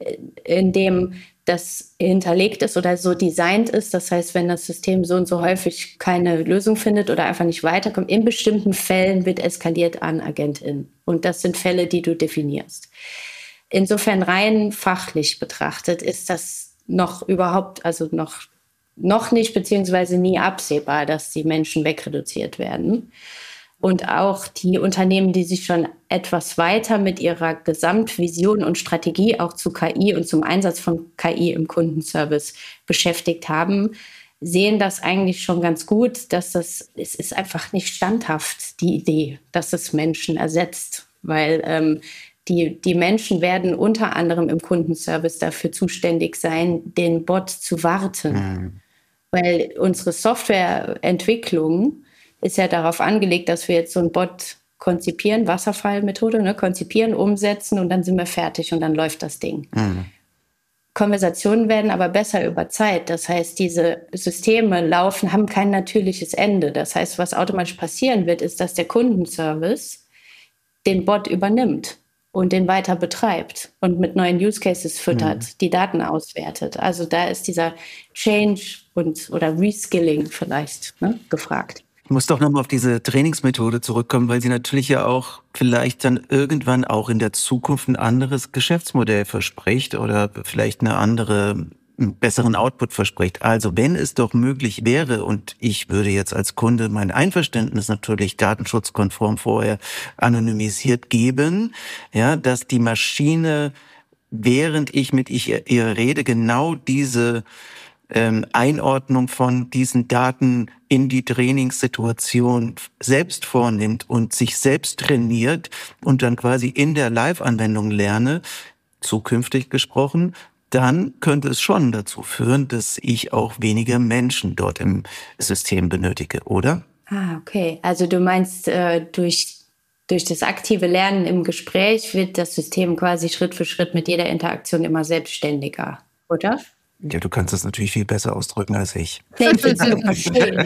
in dem das hinterlegt ist oder so designt ist. Das heißt, wenn das System so und so häufig keine Lösung findet oder einfach nicht weiterkommt, in bestimmten Fällen wird eskaliert an AgentInnen. Und das sind Fälle, die du definierst. Insofern rein fachlich betrachtet ist das noch überhaupt, also noch, noch nicht beziehungsweise nie absehbar, dass die Menschen wegreduziert werden. Und auch die Unternehmen, die sich schon etwas weiter mit ihrer Gesamtvision und Strategie auch zu K I und zum Einsatz von K I im Kundenservice beschäftigt haben, sehen das eigentlich schon ganz gut, dass das, es ist einfach nicht standhaft, die Idee, dass es Menschen ersetzt. Weil ähm, die, die Menschen werden unter anderem im Kundenservice dafür zuständig sein, den Bot zu warten. Mhm. Weil unsere Softwareentwicklung ist ja darauf angelegt, dass wir jetzt so einen Bot konzipieren, Wasserfallmethode, ne, konzipieren, umsetzen und dann sind wir fertig und dann läuft das Ding. Mhm. Konversationen werden aber besser über Zeit. Das heißt, diese Systeme laufen, haben kein natürliches Ende. Das heißt, was automatisch passieren wird, ist, dass der Kundenservice den Bot übernimmt und den weiter betreibt und mit neuen Use Cases füttert, mhm. die Daten auswertet. Also da ist dieser Change und oder Reskilling vielleicht ne, gefragt. Ich muss doch nochmal auf diese Trainingsmethode zurückkommen, weil sie natürlich ja auch vielleicht dann irgendwann auch in der Zukunft ein anderes Geschäftsmodell verspricht oder vielleicht eine andere, einen besseren Output verspricht. Also wenn es doch möglich wäre, und ich würde jetzt als Kunde mein Einverständnis natürlich datenschutzkonform vorher anonymisiert geben, ja, dass die Maschine, während ich mit ihr, ihr rede, genau diese Ähm, Einordnung von diesen Daten in die Trainingssituation selbst vornimmt und sich selbst trainiert und dann quasi in der Live-Anwendung lerne, zukünftig gesprochen, dann könnte es schon dazu führen, dass ich auch weniger Menschen dort im System benötige, oder? Ah, okay. Also du meinst, äh, durch, durch das aktive Lernen im Gespräch wird das System quasi Schritt für Schritt mit jeder Interaktion immer selbstständiger, oder? Ja, du kannst das natürlich viel besser ausdrücken als ich. Nee, ich will verstehen.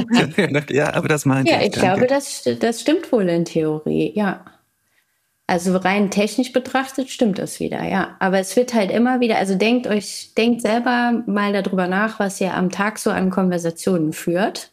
Ja, aber das meinte ja, ich. ich glaube, das, das stimmt wohl in Theorie, ja. Also rein technisch betrachtet stimmt das wieder, ja. Aber es wird halt immer wieder, also denkt euch, denkt selber mal darüber nach, was ihr am Tag so an Konversationen führt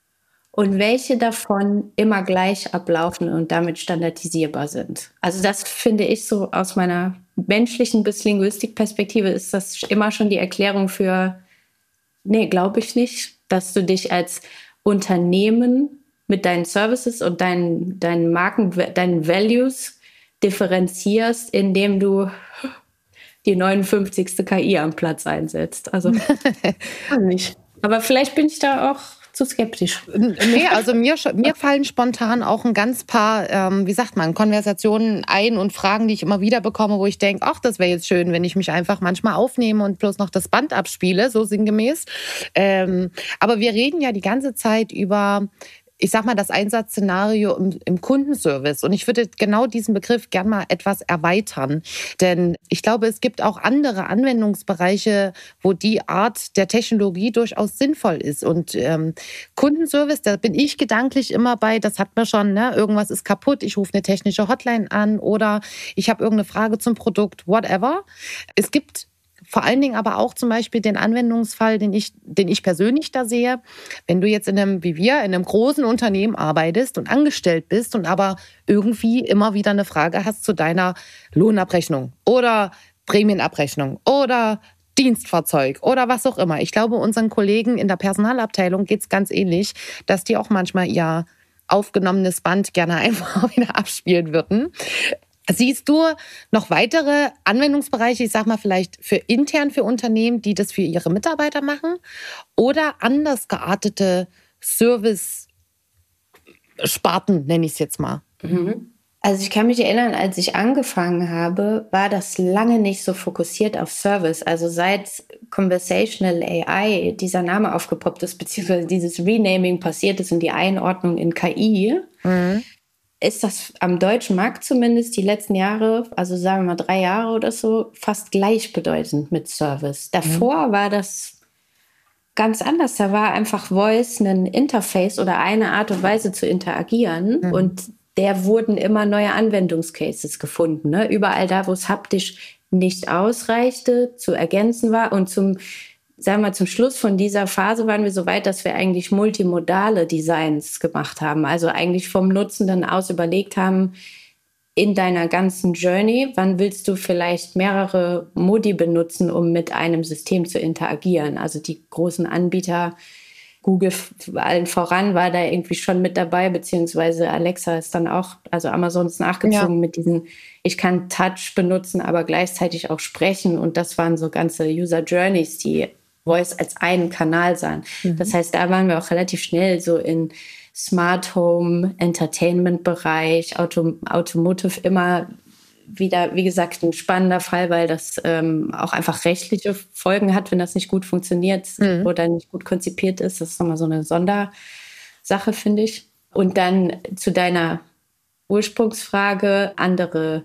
und welche davon immer gleich ablaufen und damit standardisierbar sind. Also das finde ich so aus meiner menschlichen bis Linguistikperspektive ist das immer schon die Erklärung für, nee, glaube ich nicht, dass du dich als Unternehmen mit deinen Services und deinen, deinen Marken, deinen Values differenzierst, indem du die neunundfünfzigste K I am Platz einsetzt. Also nicht. Aber vielleicht bin ich da auch zu skeptisch. Nee, also mir, mir fallen spontan auch ein ganz paar, ähm, wie sagt man, Konversationen ein und Fragen, die ich immer wieder bekomme, wo ich denke, ach, das wäre jetzt schön, wenn ich mich einfach manchmal aufnehme und bloß noch das Band abspiele, so sinngemäß. Ähm, aber wir reden ja die ganze Zeit über, ich sag mal, das Einsatzszenario im, im Kundenservice. Und ich würde genau diesen Begriff gern mal etwas erweitern. Denn ich glaube, es gibt auch andere Anwendungsbereiche, wo die Art der Technologie durchaus sinnvoll ist. Und ähm, Kundenservice, da bin ich gedanklich immer bei, das hat man schon, ne? Irgendwas ist kaputt, ich rufe eine technische Hotline an oder ich habe irgendeine Frage zum Produkt, whatever. Es gibt vor allen Dingen aber auch zum Beispiel den Anwendungsfall, den ich, den ich persönlich da sehe, wenn du jetzt in einem, wie wir, in einem großen Unternehmen arbeitest und angestellt bist und aber irgendwie immer wieder eine Frage hast zu deiner Lohnabrechnung oder Prämienabrechnung oder Dienstfahrzeug oder was auch immer. Ich glaube, unseren Kollegen in der Personalabteilung geht es ganz ähnlich, dass die auch manchmal ihr aufgenommenes Band gerne einfach wieder abspielen würden. Siehst du noch weitere Anwendungsbereiche, ich sag mal vielleicht für intern für Unternehmen, die das für ihre Mitarbeiter machen oder anders geartete Service-Sparten, nenne ich es jetzt mal? Mhm. Also ich kann mich erinnern, als ich angefangen habe, war das lange nicht so fokussiert auf Service. Also seit Conversational A I dieser Name aufgepoppt ist, beziehungsweise dieses Renaming passiert ist und die Einordnung in K I, mhm. ist das am deutschen Markt zumindest die letzten Jahre, also sagen wir mal drei Jahre oder so, fast gleichbedeutend mit Service. Davor mhm. war das ganz anders. Da war einfach Voice ein Interface oder eine Art und Weise zu interagieren. Mhm. Und der wurden immer neue Anwendungscases gefunden. Ne? Überall da, wo es haptisch nicht ausreichte, zu ergänzen war. Und zum, sagen wir mal, zum Schluss von dieser Phase waren wir so weit, dass wir eigentlich multimodale Designs gemacht haben. Also eigentlich vom Nutzenden aus überlegt haben, in deiner ganzen Journey, wann willst du vielleicht mehrere Modi benutzen, um mit einem System zu interagieren? Also die großen Anbieter, Google allen voran war da irgendwie schon mit dabei, beziehungsweise Alexa ist dann auch, also Amazon ist nachgezogen ja. mit diesen, ich kann Touch benutzen, aber gleichzeitig auch sprechen. Und das waren so ganze User Journeys, die Voice als einen Kanal sahen. Mhm. Das heißt, da waren wir auch relativ schnell so in Smart Home, Entertainment-Bereich, Auto, Automotive immer wieder, wie gesagt, ein spannender Fall, weil das ähm, auch einfach rechtliche Folgen hat, wenn das nicht gut funktioniert mhm. oder nicht gut konzipiert ist. Das ist nochmal so eine Sondersache, finde ich. Und dann zu deiner Ursprungsfrage, andere,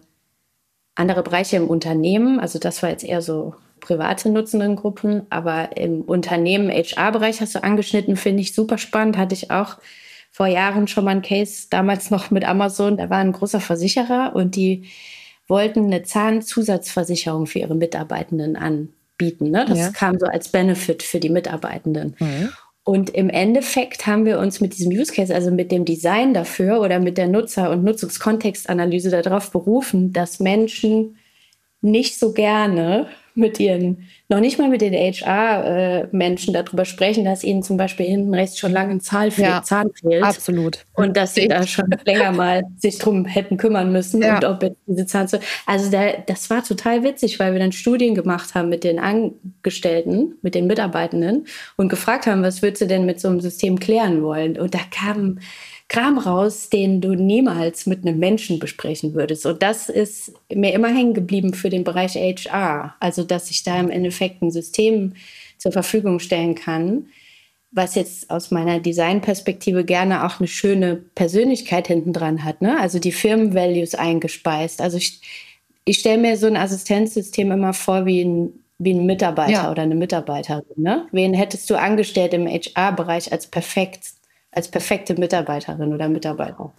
andere Bereiche im Unternehmen. Also das war jetzt eher so private Nutzendengruppen, aber im Unternehmen, H R-Bereich hast du angeschnitten, finde ich super spannend. Hatte ich auch vor Jahren schon mal einen Case, damals noch mit Amazon. Da war ein großer Versicherer und die wollten eine Zahnzusatzversicherung für ihre Mitarbeitenden anbieten. Ne? Das ja. kam so als Benefit für die Mitarbeitenden. Mhm. Und im Endeffekt haben wir uns mit diesem Use Case, also mit dem Design dafür oder mit der Nutzer- und Nutzungskontextanalyse darauf berufen, dass Menschen nicht so gerne mit ihren, noch nicht mal mit den H R-Menschen äh, darüber sprechen, dass ihnen zum Beispiel hinten rechts schon lange ein Zahn fehlt, ja, Zahn fehlt. Absolut. Und dass sie da schon länger mal sich drum hätten kümmern müssen. Ja. Und ob jetzt diese Zahn zu, also da, das war total witzig, weil wir dann Studien gemacht haben mit den Angestellten, mit den Mitarbeitenden und gefragt haben, was würdest du denn mit so einem System klären wollen? Und da kam Kram raus, den du niemals mit einem Menschen besprechen würdest. Und das ist mir immer hängen geblieben für den Bereich H R. Also, dass ich da im Endeffekt ein System zur Verfügung stellen kann, was jetzt aus meiner Designperspektive gerne auch eine schöne Persönlichkeit hinten dran hat. Ne? Also die Firmenvalues eingespeist. Also ich, ich stelle mir so ein Assistenzsystem immer vor wie ein, wie ein Mitarbeiter ja. oder eine Mitarbeiterin. Ne? Wen hättest du angestellt im H R-Bereich als perfekt als perfekte Mitarbeiterin oder Mitarbeiter.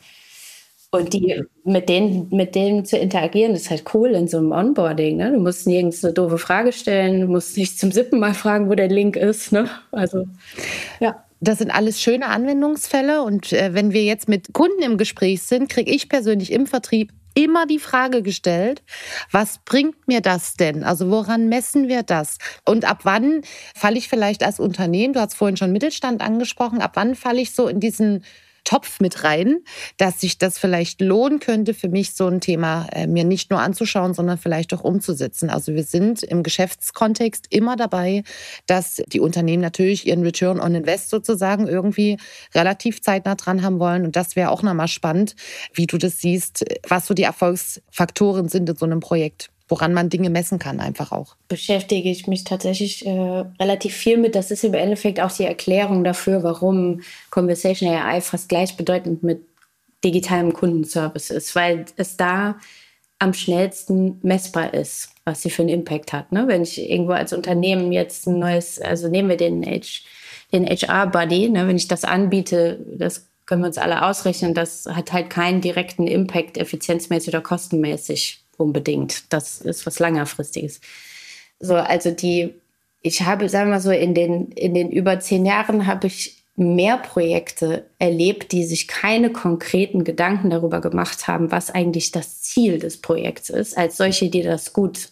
Und die mit denen, mit denen zu interagieren, ist halt cool in so einem Onboarding. Ne? Du musst nirgends eine doofe Frage stellen, du musst nicht zum Sippen mal fragen, wo der Link ist. Ne? Also, ja. Das sind alles schöne Anwendungsfälle. Und äh, wenn wir jetzt mit Kunden im Gespräch sind, kriege ich persönlich im Vertrieb immer die Frage gestellt, was bringt mir das denn? Also woran messen wir das? Und ab wann falle ich vielleicht als Unternehmen, du hast vorhin schon Mittelstand angesprochen, ab wann falle ich so in diesen Topf mit rein, dass sich das vielleicht lohnen könnte, für mich so ein Thema äh, mir nicht nur anzuschauen, sondern vielleicht auch umzusetzen. Also wir sind im Geschäftskontext immer dabei, dass die Unternehmen natürlich ihren Return on Invest sozusagen irgendwie relativ zeitnah dran haben wollen. Und das wäre auch nochmal spannend, wie du das siehst, was so die Erfolgsfaktoren sind in so einem Projekt, woran man Dinge messen kann einfach auch. Beschäftige ich mich tatsächlich äh, relativ viel mit. Das ist im Endeffekt auch die Erklärung dafür, warum Conversational A I fast gleichbedeutend mit digitalem Kundenservice ist, weil es da am schnellsten messbar ist, was sie für einen Impact hat. Ne? Wenn ich irgendwo als Unternehmen jetzt ein neues, also nehmen wir den, H, den H R-Buddy, ne? Wenn ich das anbiete, das können wir uns alle ausrechnen, das hat halt keinen direkten Impact, effizienzmäßig oder kostenmäßig unbedingt. Das ist was Längerfristiges. So, also die, ich habe, sagen wir mal so, in den, in den über zehn Jahren habe ich mehr Projekte erlebt, die sich keine konkreten Gedanken darüber gemacht haben, was eigentlich das Ziel des Projekts ist, als solche, die das gut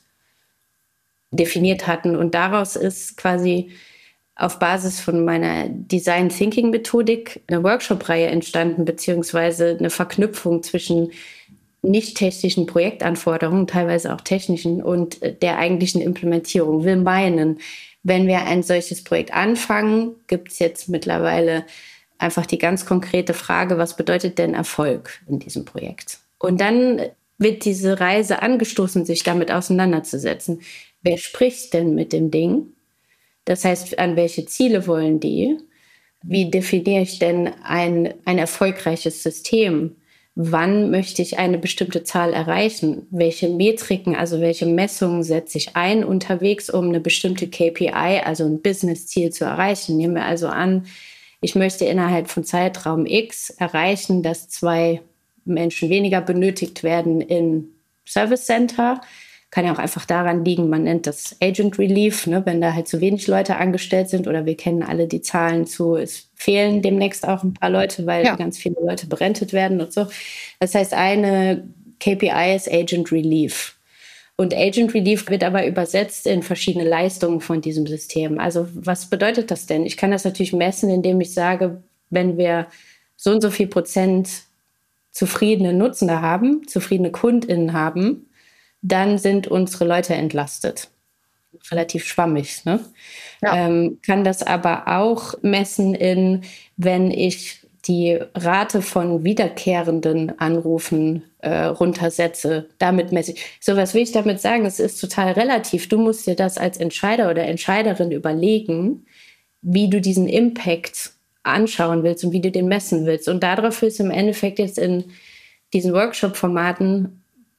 definiert hatten. Und daraus ist quasi auf Basis von meiner Design Thinking Methodik eine Workshop-Reihe entstanden, beziehungsweise eine Verknüpfung zwischen nicht technischen Projektanforderungen, teilweise auch technischen, und der eigentlichen Implementierung. Will meinen, wenn wir ein solches Projekt anfangen, gibt es jetzt mittlerweile einfach die ganz konkrete Frage, was bedeutet denn Erfolg in diesem Projekt? Und dann wird diese Reise angestoßen, sich damit auseinanderzusetzen. Wer spricht denn mit dem Ding? Das heißt, an welche Ziele wollen die? Wie definiere ich denn ein, ein erfolgreiches System? Wann möchte ich eine bestimmte Zahl erreichen? Welche Metriken, also welche Messungen setze ich ein unterwegs, um eine bestimmte K P I, also ein Business-Ziel zu erreichen? Nehmen wir also an, ich möchte innerhalb von Zeitraum X erreichen, dass zwei Menschen weniger benötigt werden in Service Center. Kann ja auch einfach daran liegen, man nennt das Agent Relief, ne, wenn da halt zu wenig Leute angestellt sind, oder wir kennen alle die Zahlen zu, es fehlen demnächst auch ein paar Leute, weil ja. ganz viele Leute berentet werden und so. Das heißt, eine K P I ist Agent Relief. Und Agent Relief wird aber übersetzt in verschiedene Leistungen von diesem System. Also was bedeutet das denn? Ich kann das natürlich messen, indem ich sage, wenn wir so und so viel Prozent zufriedene Nutzende haben, zufriedene KundInnen haben, dann sind unsere Leute entlastet. Relativ schwammig, ne? Ja. Ähm, kann das aber auch messen in, wenn ich die Rate von wiederkehrenden Anrufen äh, runtersetze. Damit messe ich. So, was will ich damit sagen? Es ist total relativ. Du musst dir das als Entscheider oder Entscheiderin überlegen, wie du diesen Impact anschauen willst und wie du den messen willst. Und darauf ist im Endeffekt jetzt in diesen Workshop-Formaten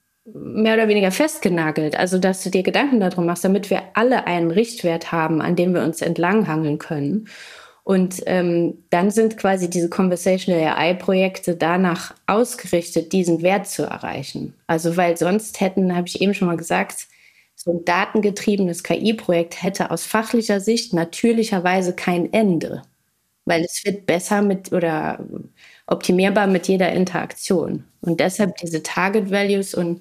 mehr oder weniger festgenagelt. Also, dass du dir Gedanken darum machst, damit wir alle einen Richtwert haben, an dem wir uns entlanghangeln können. Und ähm, dann sind quasi diese Conversational A I-Projekte danach ausgerichtet, diesen Wert zu erreichen. Also, weil sonst hätten, habe ich eben schon mal gesagt, so ein datengetriebenes K I-Projekt hätte aus fachlicher Sicht natürlicherweise kein Ende. Weil es wird besser mit oder optimierbar mit jeder Interaktion. Und deshalb diese Target Values und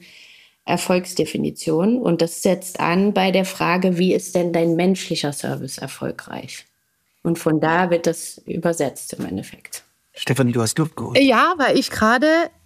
Erfolgsdefinition. Und das setzt an bei der Frage, wie ist denn dein menschlicher Service erfolgreich? Und von da wird das übersetzt im Endeffekt. Stefanie, du hast Luft geholt. Ja, weil ich gerade,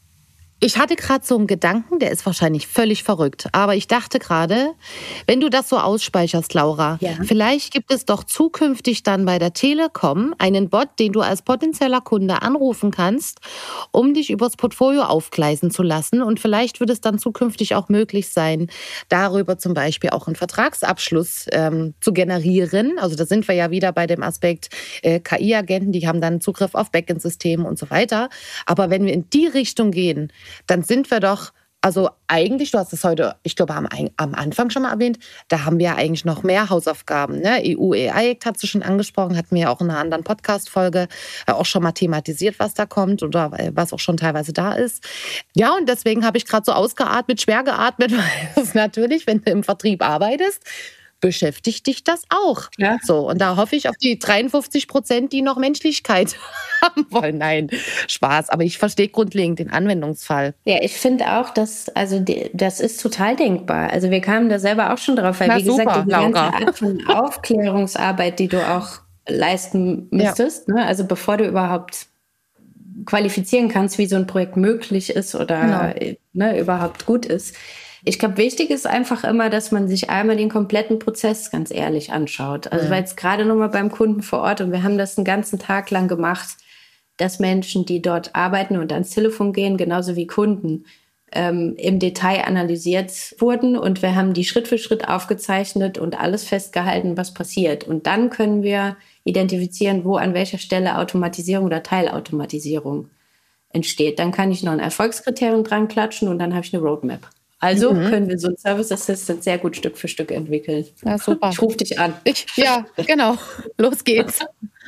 ich hatte gerade so einen Gedanken, der ist wahrscheinlich völlig verrückt. Aber ich dachte gerade, wenn du das so ausspeicherst, Laura, ja. vielleicht gibt es doch zukünftig dann bei der Telekom einen Bot, den du als potenzieller Kunde anrufen kannst, um dich übers Portfolio aufgleisen zu lassen. Und vielleicht wird es dann zukünftig auch möglich sein, darüber zum Beispiel auch einen Vertragsabschluss ähm, zu generieren. Also da sind wir ja wieder bei dem Aspekt äh, K I-Agenten, die haben dann Zugriff auf Backend-Systeme und so weiter. Aber wenn wir in die Richtung gehen, dann sind wir doch, also eigentlich, du hast es heute, ich glaube, am, am Anfang schon mal erwähnt, da haben wir ja eigentlich noch mehr Hausaufgaben. Ne? E U A I-Act hat sie schon angesprochen, hatten wir ja auch in einer anderen Podcast-Folge auch schon mal thematisiert, was da kommt oder was auch schon teilweise da ist. Ja, und deswegen habe ich gerade so ausgeatmet, schwer geatmet, weil es natürlich, wenn du im Vertrieb arbeitest, beschäftigt dich das auch. Ja. So, und da hoffe ich auf die dreiundfünfzig Prozent, die noch Menschlichkeit haben wollen. Nein, Spaß. Aber ich verstehe grundlegend den Anwendungsfall. Ja, ich finde auch, dass, also die, das ist total denkbar. Also wir kamen da selber auch schon drauf, weil Na, wie super, gesagt, die Laura. ganze Art von Aufklärungsarbeit, die du auch leisten müsstest, ja. ne? Also bevor du überhaupt qualifizieren kannst, wie so ein Projekt möglich ist oder genau. ne, überhaupt gut ist. Ich glaube, wichtig ist einfach immer, dass man sich einmal den kompletten Prozess ganz ehrlich anschaut. Also, mhm. weil jetzt gerade nochmal beim Kunden vor Ort, und wir haben das einen ganzen Tag lang gemacht, dass Menschen, die dort arbeiten und ans Telefon gehen, genauso wie Kunden, ähm, im Detail analysiert wurden. Und wir haben die Schritt für Schritt aufgezeichnet und alles festgehalten, was passiert. Und dann können wir identifizieren, wo an welcher Stelle Automatisierung oder Teilautomatisierung entsteht. Dann kann ich noch ein Erfolgskriterium dran klatschen und dann habe ich eine Roadmap. Also mhm. können wir so ein Service Assistant sehr gut Stück für Stück entwickeln. Ja, super. Ich rufe dich an. Ich, ja, genau. Los geht's.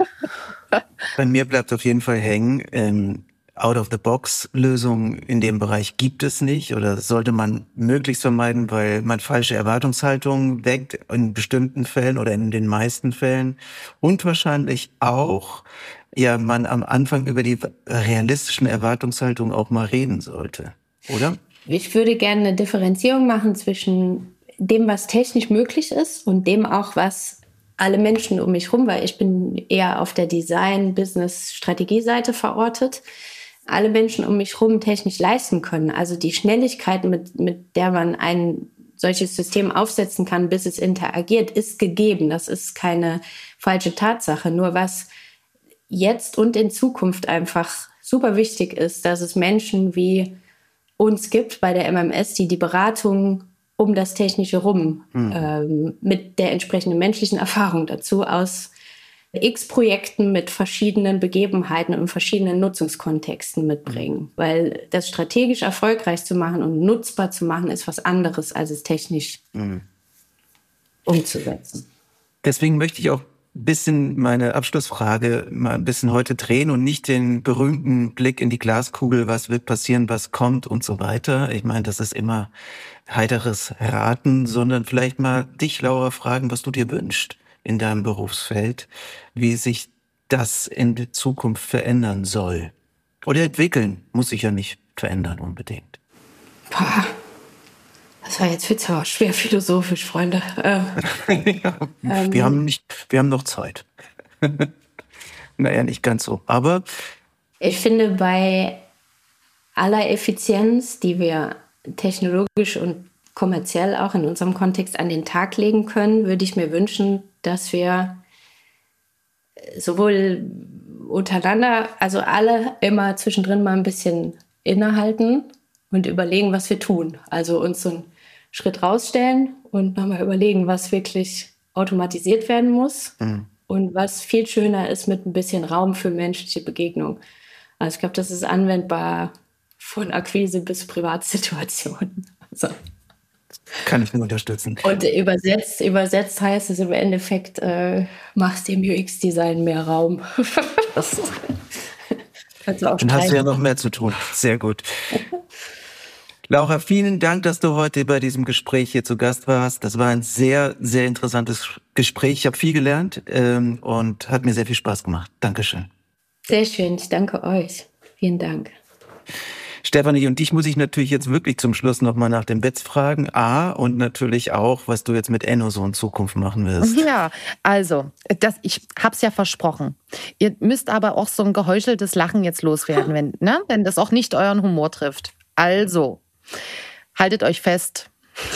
Bei mir bleibt auf jeden Fall hängen, ähm, Out-of-the-Box-Lösungen in dem Bereich gibt es nicht oder sollte man möglichst vermeiden, weil man falsche Erwartungshaltungen weckt in bestimmten Fällen oder in den meisten Fällen und wahrscheinlich auch, ja, man am Anfang über die realistischen Erwartungshaltungen auch mal reden sollte, oder? Ich würde gerne eine Differenzierung machen zwischen dem, was technisch möglich ist und dem auch, was alle Menschen um mich rum, weil ich bin eher auf der Design-Business-Strategie-Seite verortet, alle Menschen um mich rum technisch leisten können. Also die Schnelligkeit, mit, mit der man ein solches System aufsetzen kann, bis es interagiert, ist gegeben. Das ist keine falsche Tatsache. Nur was jetzt und in Zukunft einfach super wichtig ist, dass es Menschen wie uns gibt bei der M M S, die die Beratung um das Technische rum mhm. ähm, mit der entsprechenden menschlichen Erfahrung dazu aus x Projekten mit verschiedenen Begebenheiten und verschiedenen Nutzungskontexten mitbringen. Mhm. Weil das strategisch erfolgreich zu machen und nutzbar zu machen, ist was anderes, als es technisch mhm. umzusetzen. Deswegen möchte ich auch ein bisschen meine Abschlussfrage mal ein bisschen heute drehen und nicht den berühmten Blick in die Glaskugel, was wird passieren, was kommt und so weiter. Ich meine, das ist immer heiteres Raten, sondern vielleicht mal dich, Laura, fragen, was du dir wünschst in deinem Berufsfeld, wie sich das in der Zukunft verändern soll. Oder entwickeln, muss sich ja nicht verändern unbedingt. Boah. Das war jetzt witzig, aber schwer philosophisch, Freunde. Äh, ja, ähm, wir haben nicht, wir haben noch Zeit. Naja, nicht ganz so. Aber ich finde, bei aller Effizienz, die wir technologisch und kommerziell auch in unserem Kontext an den Tag legen können, würde ich mir wünschen, dass wir sowohl untereinander, also alle immer zwischendrin mal ein bisschen innehalten und überlegen, was wir tun. Also uns so einen Schritt rausstellen und nochmal überlegen, was wirklich automatisiert werden muss mhm. und was viel schöner ist mit ein bisschen Raum für menschliche Begegnung. Also ich glaube, das ist anwendbar von Akquise bis Privatsituationen. Also. Kann ich nur unterstützen. Und übersetzt, übersetzt heißt es im Endeffekt, äh, machst dem U X-Design mehr Raum. Das kannst du auch Dann hast du ja noch mehr zu tun. Sehr gut. Laura, vielen Dank, dass du heute bei diesem Gespräch hier zu Gast warst. Das war ein sehr, sehr interessantes Gespräch. Ich habe viel gelernt ähm, und hat mir sehr viel Spaß gemacht. Dankeschön. Sehr schön. Ich danke euch. Vielen Dank. Stefanie, und dich muss ich natürlich jetzt wirklich zum Schluss nochmal nach dem Betz fragen. A, und natürlich auch, was du jetzt mit Enno so in Zukunft machen wirst. Ja, also, das, ich hab's ja versprochen. Ihr müsst aber auch so ein geheucheltes Lachen jetzt loswerden, wenn, ne? wenn das auch nicht euren Humor trifft. Also, haltet euch fest.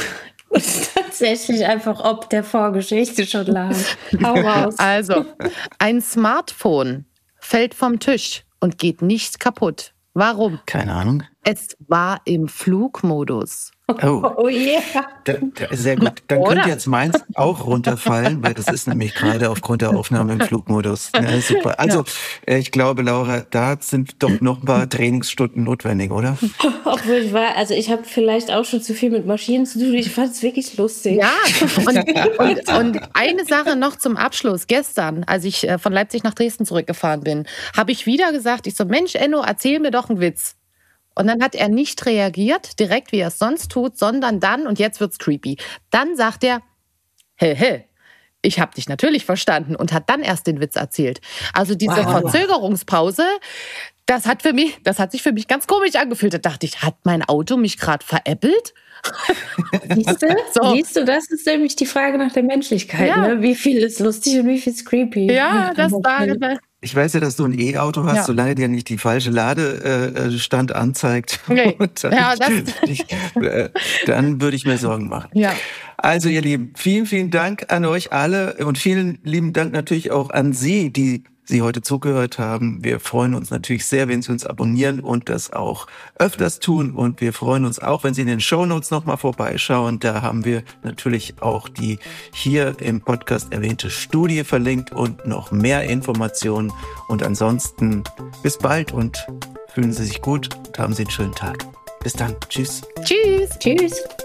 Tatsächlich einfach ob der Vorgeschichte schon lag. Hau raus. Also, ein Smartphone fällt vom Tisch und geht nicht kaputt. Warum? Keine Ahnung. Es war im Flugmodus. Oh, oh yeah. Da, da, sehr gut. Dann Oder? Könnte jetzt meins auch runterfallen, weil das ist nämlich gerade aufgrund der Aufnahme im Flugmodus. Ja, super. Also, ja. Ich glaube, Laura, da sind doch noch ein paar Trainingsstunden notwendig, oder? Obwohl ich war, also ich habe vielleicht auch schon zu viel mit Maschinen zu tun. Ich fand es wirklich lustig. Ja, und, und, und eine Sache noch zum Abschluss. Gestern, als ich von Leipzig nach Dresden zurückgefahren bin, habe ich wieder gesagt, ich so, Mensch, Enno, erzähl mir doch einen Witz. Und dann hat er nicht reagiert, direkt wie er es sonst tut, sondern dann, und jetzt wird's creepy, dann sagt er, hey, hey, ich habe dich natürlich verstanden und hat dann erst den Witz erzählt. Also diese wow. Verzögerungspause, das hat für mich, das hat sich für mich ganz komisch angefühlt. Da dachte ich, hat mein Auto mich gerade veräppelt? Siehst du? So. Siehst du, das ist nämlich die Frage nach der Menschlichkeit. Ja. Ne? Wie viel ist lustig und wie viel ist creepy? Ja, das war, Ich weiß ja, dass du ein E-Auto hast, Ja. solange dir nicht die falsche Ladestand anzeigt. Okay. Und dann, Ja, das- ich, äh, dann würde ich mir Sorgen machen. Ja. Also ihr Lieben, vielen, vielen Dank an euch alle und vielen lieben Dank natürlich auch an Sie, die Sie heute zugehört haben. Wir freuen uns natürlich sehr, wenn Sie uns abonnieren und das auch öfters tun. Und wir freuen uns auch, wenn Sie in den Shownotes nochmal vorbeischauen. Da haben wir natürlich auch die hier im Podcast erwähnte Studie verlinkt und noch mehr Informationen. Und ansonsten bis bald und fühlen Sie sich gut und haben Sie einen schönen Tag. Bis dann. Tschüss. Tschüss. Tschüss.